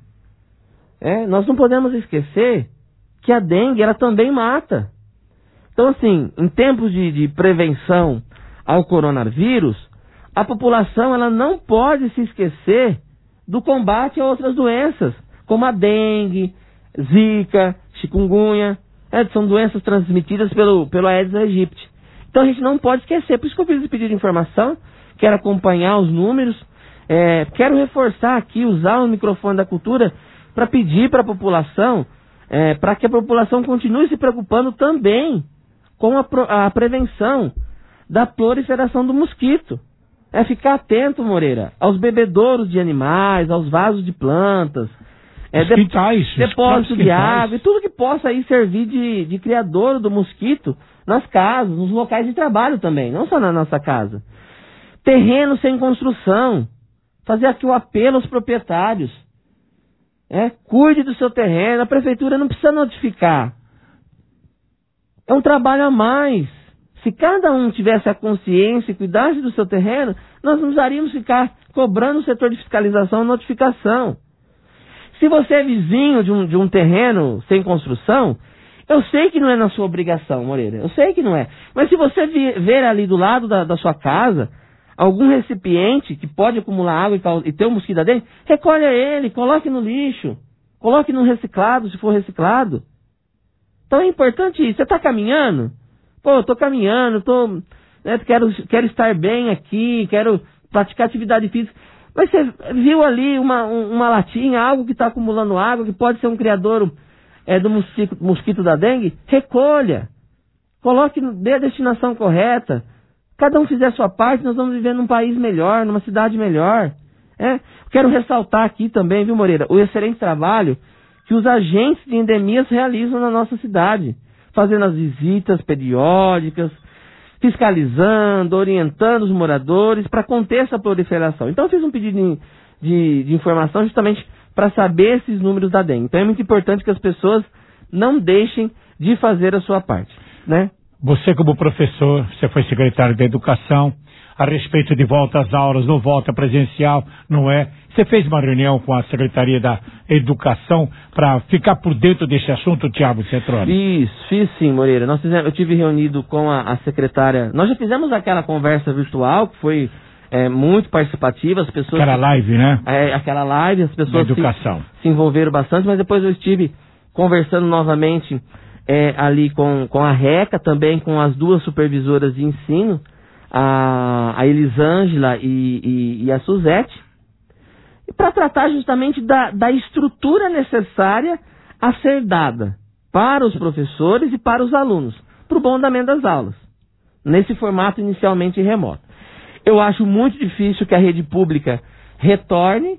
É, nós não podemos esquecer que a dengue, ela também mata. Então, assim, em tempos de, de prevenção ao coronavírus, a população ela não pode se esquecer do combate a outras doenças, como a dengue, zika, chikungunya, é, são doenças transmitidas pelo, pelo Aedes aegypti. Então, a gente não pode esquecer. Por isso que eu fiz esse pedido de informação, quero acompanhar os números, é, quero reforçar aqui, usar o microfone da cultura para pedir para a população, é, para que a população continue se preocupando também com a, a prevenção da proliferação do mosquito. É ficar atento, Moreira, aos bebedouros de animais, aos vasos de plantas, é, de, quintais, depósito de água e tudo que possa aí servir de, de criadouro do mosquito nas casas, nos locais de trabalho também, não só na nossa casa. Terreno sem construção, fazer aqui o apelo aos proprietários. É, cuide do seu terreno, a prefeitura não precisa notificar. É um trabalho a mais. Se cada um tivesse a consciência e cuidasse do seu terreno, nós não precisaríamos ficar cobrando o setor de fiscalização e notificação. Se você é vizinho de um, de um terreno sem construção, eu sei que não é na sua obrigação, Moreira, eu sei que não é. Mas se você vir, ver ali do lado da, da sua casa algum recipiente que pode acumular água e, e ter um mosquito dentro, recolha ele, coloque no lixo, coloque no reciclado, se for reciclado. Então é importante isso. Você está caminhando? Pô, eu estou caminhando, tô, né, quero, quero estar bem aqui, quero praticar atividade física. Mas você viu ali uma, uma latinha, algo que está acumulando água, que pode ser um criadouro é, do mosquito, mosquito da dengue? Recolha. Coloque, dê a destinação correta. Cada um fizer a sua parte, nós vamos viver num país melhor, numa cidade melhor. É? Quero ressaltar aqui também, viu, Moreira, o excelente trabalho que os agentes de endemias realizam na nossa cidade, fazendo as visitas periódicas, fiscalizando, orientando os moradores para conter essa proliferação. Então eu fiz um pedido de, de, de informação justamente para saber esses números da dengue. Então é muito importante que as pessoas não deixem de fazer a sua parte, né? Você como professor, você foi secretário da Educação, a respeito de volta às aulas, não volta presencial, não é? Você fez uma reunião com a Secretaria da Educação para ficar por dentro desse assunto, Tiago Cetrone? Fiz, fiz sim, Moreira. Nós fizemos, eu tive reunido com a, a secretária. Nós já fizemos aquela conversa virtual que foi é, muito participativa. As pessoas aquela live, né? É, aquela live, as pessoas da educação. Se, se envolveram bastante, mas depois eu estive conversando novamente é, ali com, com a RECA, também com as duas supervisoras de ensino, a, a Elisângela e, e, e a Suzete, para tratar justamente da, da estrutura necessária a ser dada para os professores e para os alunos, para o bom andamento das aulas, nesse formato inicialmente remoto. Eu acho muito difícil que a rede pública retorne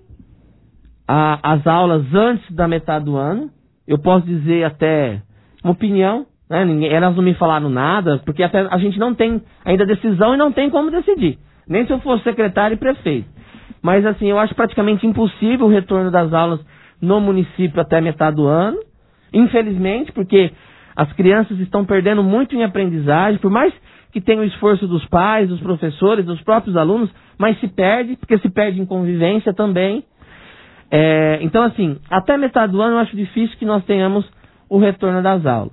às aulas antes da metade do ano. Eu posso dizer até uma opinião, né? Ninguém, elas não me falaram nada, porque até a gente não tem ainda decisão e não tem como decidir, nem se eu fosse secretário e prefeito. Mas assim, eu acho praticamente impossível o retorno das aulas no município até metade do ano, infelizmente, porque as crianças estão perdendo muito em aprendizagem, por mais que tenha o esforço dos pais, dos professores, dos próprios alunos, mas se perde, porque se perde em convivência também. É, então assim, até metade do ano eu acho difícil que nós tenhamos o retorno das aulas.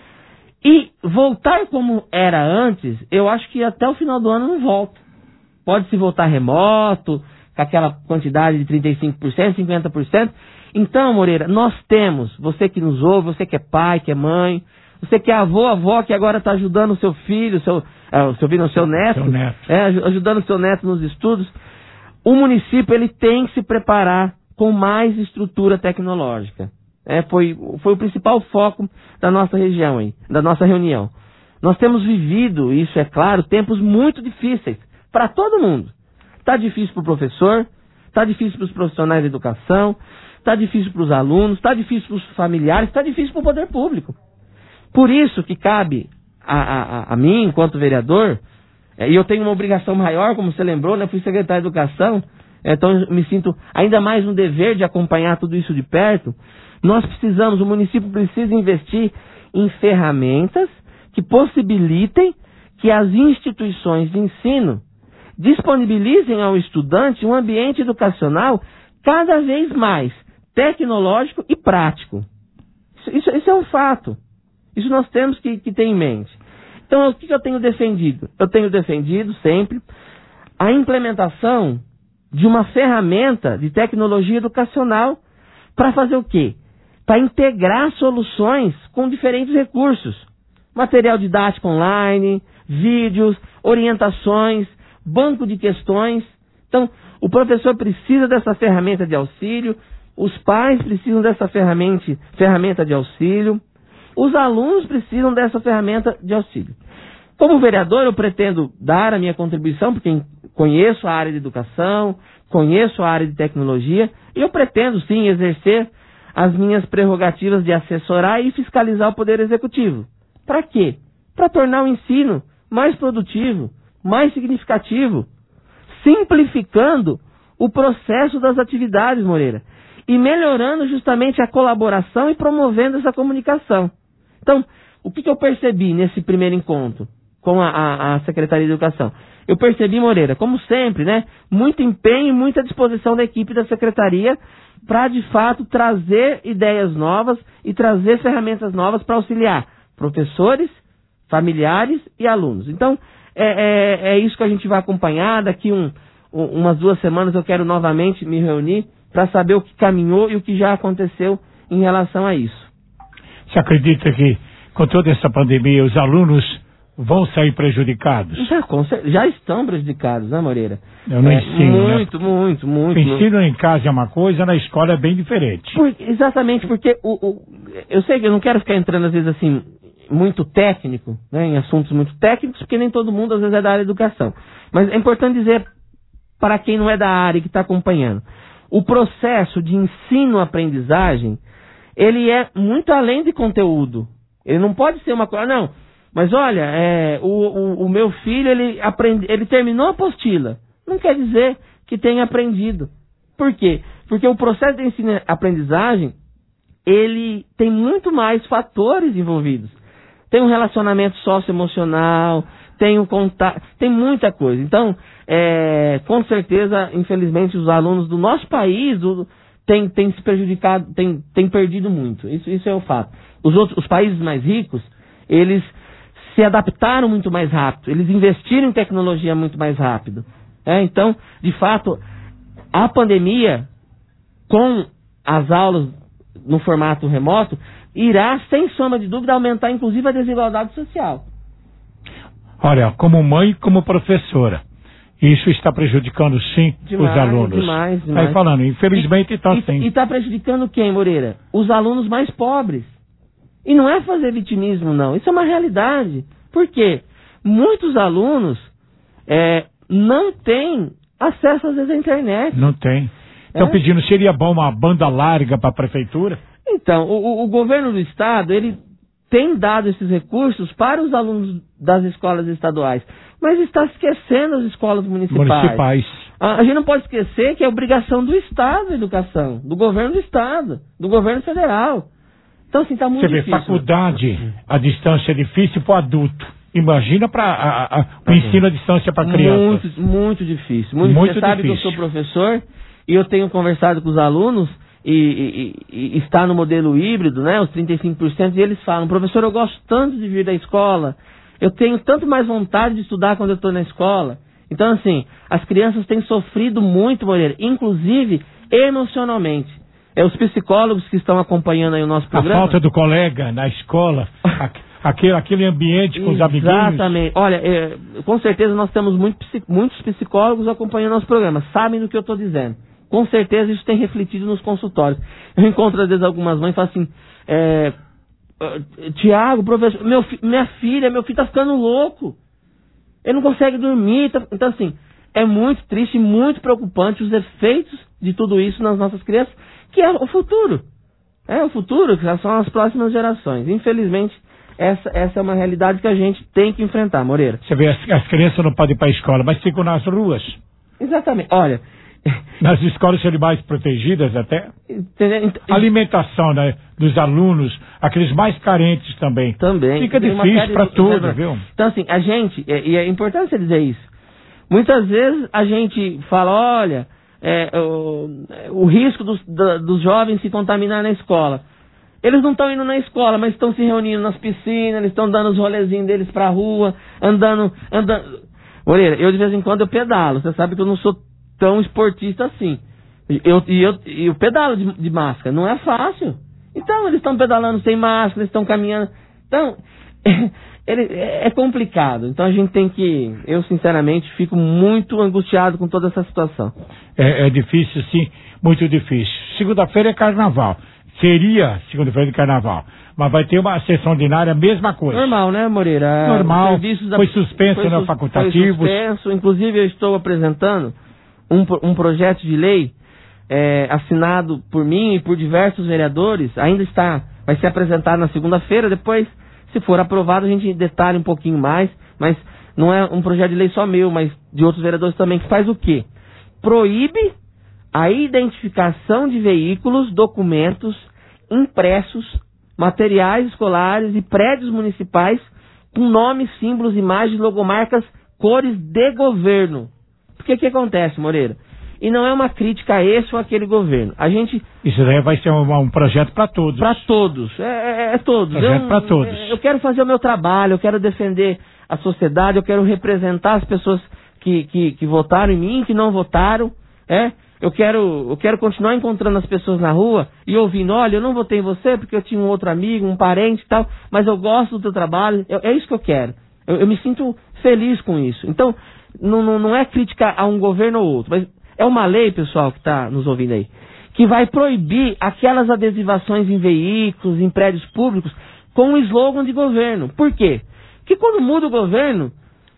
E voltar como era antes, eu acho que até o final do ano não volta. Pode-se voltar remoto, com aquela quantidade de trinta e cinco por cento, cinquenta por cento. Então, Moreira, nós temos, você que nos ouve, você que é pai, que é mãe, você que é avô, avó, que agora está ajudando o seu filho, o seu, é, o seu filho, o seu neto, seu neto. É, ajudando o seu neto nos estudos. O município ele tem que se preparar com mais estrutura tecnológica. É, foi, foi o principal foco da nossa região, aí, da nossa reunião. Nós temos vivido, isso é claro, tempos muito difíceis para todo mundo. Está difícil para o professor, está difícil para os profissionais de educação, está difícil para os alunos, está difícil para os familiares, está difícil para o poder público. Por isso que cabe a, a, a mim, enquanto vereador, é, e eu tenho uma obrigação maior, como você lembrou, né? Fui secretário de Educação, é, então eu me sinto ainda mais no dever de acompanhar tudo isso de perto. Nós precisamos, o município precisa investir em ferramentas que possibilitem que as instituições de ensino disponibilizem ao estudante um ambiente educacional cada vez mais tecnológico e prático. Isso, isso, isso é um fato. Isso nós temos que, que ter em mente. Então, o que eu tenho defendido? Eu tenho defendido sempre a implementação de uma ferramenta de tecnologia educacional para fazer o quê? Para integrar soluções com diferentes recursos. Material didático online, vídeos, orientações, banco de questões. Então, o professor precisa dessa ferramenta de auxílio, os pais precisam dessa ferramenta, ferramenta de auxílio, os alunos precisam dessa ferramenta de auxílio. Como vereador, eu pretendo dar a minha contribuição, porque conheço a área de educação, conheço a área de tecnologia, e eu pretendo, sim, exercer as minhas prerrogativas de assessorar e fiscalizar o Poder Executivo. Para quê? Para tornar o ensino mais produtivo, mais significativo, simplificando o processo das atividades, Moreira, e melhorando justamente a colaboração e promovendo essa comunicação. Então, o que, que eu percebi nesse primeiro encontro com a, a, a Secretaria de Educação? Eu percebi, Moreira, como sempre, né, muito empenho e muita disposição da equipe da Secretaria para, de fato, trazer ideias novas e trazer ferramentas novas para auxiliar professores, familiares e alunos. Então, é, é, é isso que a gente vai acompanhar. Daqui um, um, umas duas semanas eu quero novamente me reunir para saber o que caminhou e o que já aconteceu em relação a isso. Você acredita que, com toda essa pandemia, os alunos vão sair prejudicados? Já, já estão prejudicados, né, Moreira? Eu não é, ensino, Muito, né? muito, muito. O ensino em casa é uma coisa, na escola é bem diferente. Por, exatamente, porque o, o, eu sei que eu não quero ficar entrando, às vezes, assim, muito técnico, né, em assuntos muito técnicos, porque nem todo mundo, às vezes, é da área de educação. Mas é importante dizer, para quem não é da área e que está acompanhando, o processo de ensino-aprendizagem, ele é muito além de conteúdo. Ele não pode ser uma coisa, não, mas olha, é, o, o, o meu filho, ele, aprende, ele terminou a apostila. Não quer dizer que tenha aprendido. Por quê? Porque o processo de ensino-aprendizagem, ele tem muito mais fatores envolvidos. tem um relacionamento socioemocional, tem um contato, tem muita coisa. Então, é, com certeza, infelizmente, os alunos do nosso país do, têm, têm se prejudicado, têm, têm perdido muito. Isso, isso é o fato. Os, outros, os países mais ricos, eles se adaptaram muito mais rápido, eles investiram em tecnologia muito mais rápido. É, então, de fato, a pandemia, com as aulas no formato remoto, irá, sem sombra de dúvida, aumentar inclusive a desigualdade social. Olha, como mãe e como professora, isso está prejudicando sim Demais, os alunos. demais, demais. Aí falando, infelizmente está sim. E está prejudicando quem, Moreira? Os alunos mais pobres. E não é fazer vitimismo, não. Isso é uma realidade. Por quê? Muitos alunos é, não têm acesso, às vezes, à internet. Não tem. Estão É? pedindo, seria bom uma banda larga para a prefeitura? Então, o, o governo do estado, ele tem dado esses recursos para os alunos das escolas estaduais, mas está esquecendo as escolas municipais. Municipais. A, a gente não pode esquecer que é obrigação do Estado a educação, do governo do Estado, do governo federal. Então, assim, está muito Você vê, difícil. faculdade, a distância é difícil para o adulto. Imagina para o ensino à distância para crianças. Muito, muito difícil. Muito, Muito você sabe difícil. que eu sou professor e eu tenho conversado com os alunos e, e, e, e está no modelo híbrido, né, os trinta e cinco por cento, e eles falam, professor, eu gosto tanto de vir da escola, eu tenho tanto mais vontade de estudar quando eu estou na escola. Então, assim, as crianças têm sofrido muito, Moreira, inclusive emocionalmente. É os psicólogos que estão acompanhando aí o nosso programa. A falta do colega na escola, aquele, aquele ambiente com os amiguinhos. Exatamente. Olha, é, com certeza nós temos muito, muitos psicólogos acompanhando nosso programa, sabem do que eu estou dizendo. Com certeza isso tem refletido nos consultórios. Eu encontro às vezes algumas mães e falo assim, é, Tiago, professor, meu, minha filha, meu filho está ficando louco. Ele não consegue dormir. Tá... Então, assim, é muito triste e muito preocupante os efeitos de tudo isso nas nossas crianças, que é o futuro. É o futuro, que são as próximas gerações. Infelizmente, essa, essa é uma realidade que a gente tem que enfrentar, Moreira. Você vê, as, as crianças não podem ir para a escola, mas ficam nas ruas. Exatamente. Olha... Nas escolas serem mais protegidas até. Entendeu? Alimentação, né, dos alunos, aqueles mais carentes também. Também. Fica Tem uma difícil série para de- tudo, né, viu? Então, assim, a gente, e é importante você dizer isso, muitas vezes a gente fala, olha, é, o, o risco dos, da- dos jovens se contaminar na escola. Eles não estão indo na escola, mas estão se reunindo nas piscinas, eles estão dando os rolezinhos deles pra rua, andando, andando. Moreira, eu de vez em quando eu pedalo, você sabe que eu não sou tão esportista assim. Eu, e eu, e eu pedalo de, de máscara, não é fácil. Então, eles estão pedalando sem máscara, eles estão caminhando. Então, ele, é complicado. Então, a gente tem que... Eu, sinceramente, fico muito angustiado com toda essa situação. É, é difícil, sim, muito difícil. Segunda-feira é carnaval. Seria segunda-feira de carnaval. Mas vai ter uma sessão ordinária, mesma coisa. Normal, né, Moreira? Normal. Os serviços da- Foi suspenso, foi né, sus- facultativos. Foi suspenso. Inclusive, eu estou apresentando um, pro- um projeto de lei é, assinado por mim e por diversos vereadores. Ainda está, vai ser apresentado na segunda-feira. Depois, se for aprovado, a gente detalha um pouquinho mais. Mas não é um projeto de lei só meu, mas de outros vereadores também, que faz o quê? Proíbe a identificação de veículos, documentos, impressos, materiais escolares e prédios municipais com nomes, símbolos, imagens, logomarcas, cores de governo. Porque o que acontece, Moreira? E não é uma crítica a esse ou aquele governo. A gente... Isso daí vai ser um, um projeto para todos. Para todos. É, é, é todos. Projeto Eu- para todos. Eu quero fazer o meu trabalho, eu quero defender a sociedade, eu quero representar as pessoas que, que, que votaram em mim, que não votaram. É? Eu quero, eu quero continuar encontrando as pessoas na rua e ouvindo, olha, eu não votei em você porque eu tinha um outro amigo, um parente e tal, mas eu gosto do teu trabalho, eu- é isso que eu quero. Eu, eu me sinto feliz com isso. Então, não, não, não é crítica a um governo ou outro, mas é uma lei, pessoal, que está nos ouvindo aí, que vai proibir aquelas adesivações em veículos, em prédios públicos, com o slogan de governo. Por quê? Porque quando muda o governo,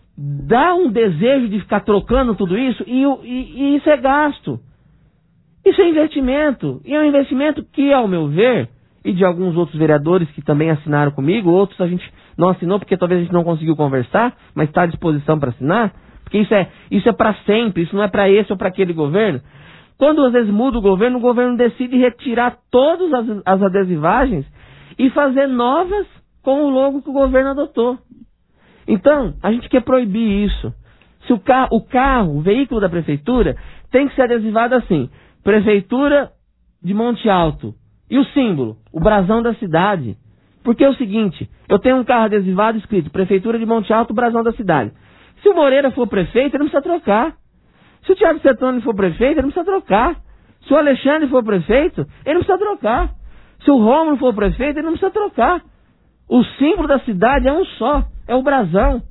dá um desejo de ficar trocando tudo isso e, o- e- e isso é gasto. Isso é investimento. E é um investimento que, ao meu ver, e de alguns outros vereadores que também assinaram comigo, outros a gente não assinou porque talvez a gente não conseguiu conversar, mas está à disposição para assinar, porque isso é, isso é para sempre, isso não é para esse ou para aquele governo. Quando às vezes muda o governo, o governo decide retirar todas as, as adesivagens e fazer novas com o logo que o governo adotou. Então, a gente quer proibir isso. Se o carro, o carro, o veículo da prefeitura, tem que ser adesivado assim, Prefeitura de Monte Alto. E o símbolo, o brasão da cidade. Porque é o seguinte, eu tenho um carro adesivado escrito Prefeitura de Monte Alto, brasão da cidade. Se o Moreira for prefeito, ele não precisa trocar. Se o Thiago Setoni for prefeito, ele não precisa trocar. Se o Alexandre for prefeito, ele não precisa trocar. Se o Rômulo for prefeito, ele não precisa trocar. O símbolo da cidade é um só, é o brasão.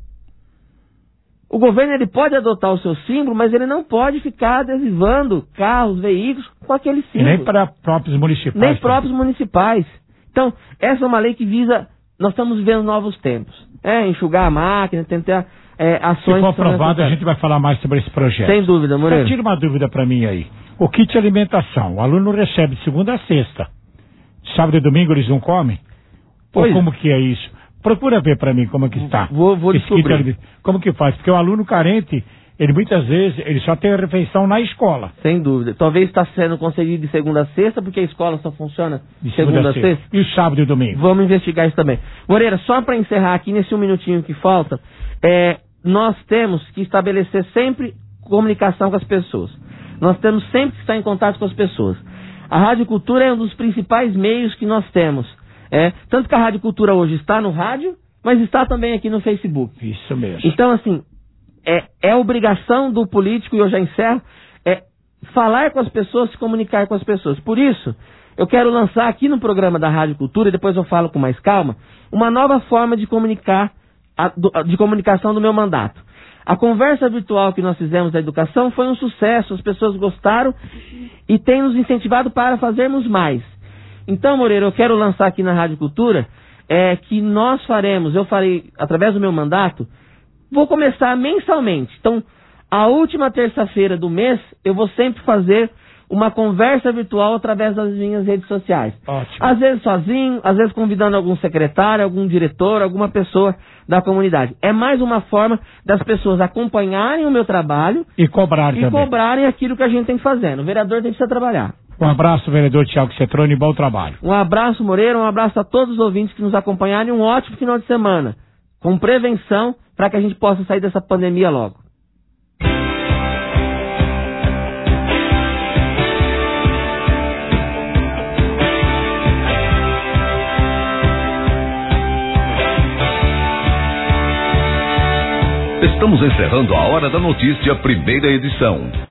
O governo ele pode adotar o seu símbolo, mas ele não pode ficar adesivando carros, veículos com aquele símbolo. E nem para próprios municipais. Nem próprios municipais. Então, essa é uma lei que visa, nós estamos vivendo novos tempos. É, enxugar a máquina, tentar é, ações... Se for aprovado, a gente vai falar mais sobre esse projeto. Sem dúvida, Moreira. Só tira uma dúvida para mim aí. O kit alimentação, o aluno recebe de segunda a sexta. Sábado e domingo eles não comem? Ou Pois. como que é isso? Procura ver para mim como é que está. Vou, vou Esse kit descobrir. aliment- Como que faz? Porque o aluno carente, ele muitas vezes, ele só tem a refeição na escola. Sem dúvida. Talvez está sendo concedido de segunda a sexta, porque a escola só funciona de segunda, a sexta. E o sábado e domingo? Vamos investigar isso também. Moreira, só para encerrar aqui nesse um minutinho que falta, é, nós temos que estabelecer sempre comunicação com as pessoas. Nós temos sempre que estar em contato com as pessoas. A Rádio Cultura é um dos principais meios que nós temos. É, tanto que a Rádio Cultura hoje está no rádio, mas está também aqui no Facebook. Isso mesmo. Então, assim, é, é obrigação do político, e eu já encerro, é falar com as pessoas, se comunicar com as pessoas. Por isso, eu quero lançar aqui no programa da Rádio Cultura, e depois eu falo com mais calma, uma nova forma de comunicar, a, do, de comunicação do meu mandato. A conversa virtual que nós fizemos da educação foi um sucesso, as pessoas gostaram e tem nos incentivado para fazermos mais. Então, Moreira, eu quero lançar aqui na Rádio Cultura é, que nós faremos, eu farei, através do meu mandato, vou começar mensalmente. Então, a última terça-feira do mês, eu vou sempre fazer uma conversa virtual através das minhas redes sociais. Ótimo. Às vezes sozinho, às vezes convidando algum secretário, algum diretor, alguma pessoa da comunidade. É mais uma forma das pessoas acompanharem o meu trabalho E cobrar e também. cobrarem aquilo que a gente tem que fazer. O vereador tem que trabalhar. Um abraço, vereador Thiago Cetrone, bom trabalho. Um abraço, Moreira, um abraço a todos os ouvintes que nos acompanharam e um ótimo final de semana, com prevenção, para que a gente possa sair dessa pandemia logo. Estamos encerrando a Hora da Notícia, primeira edição.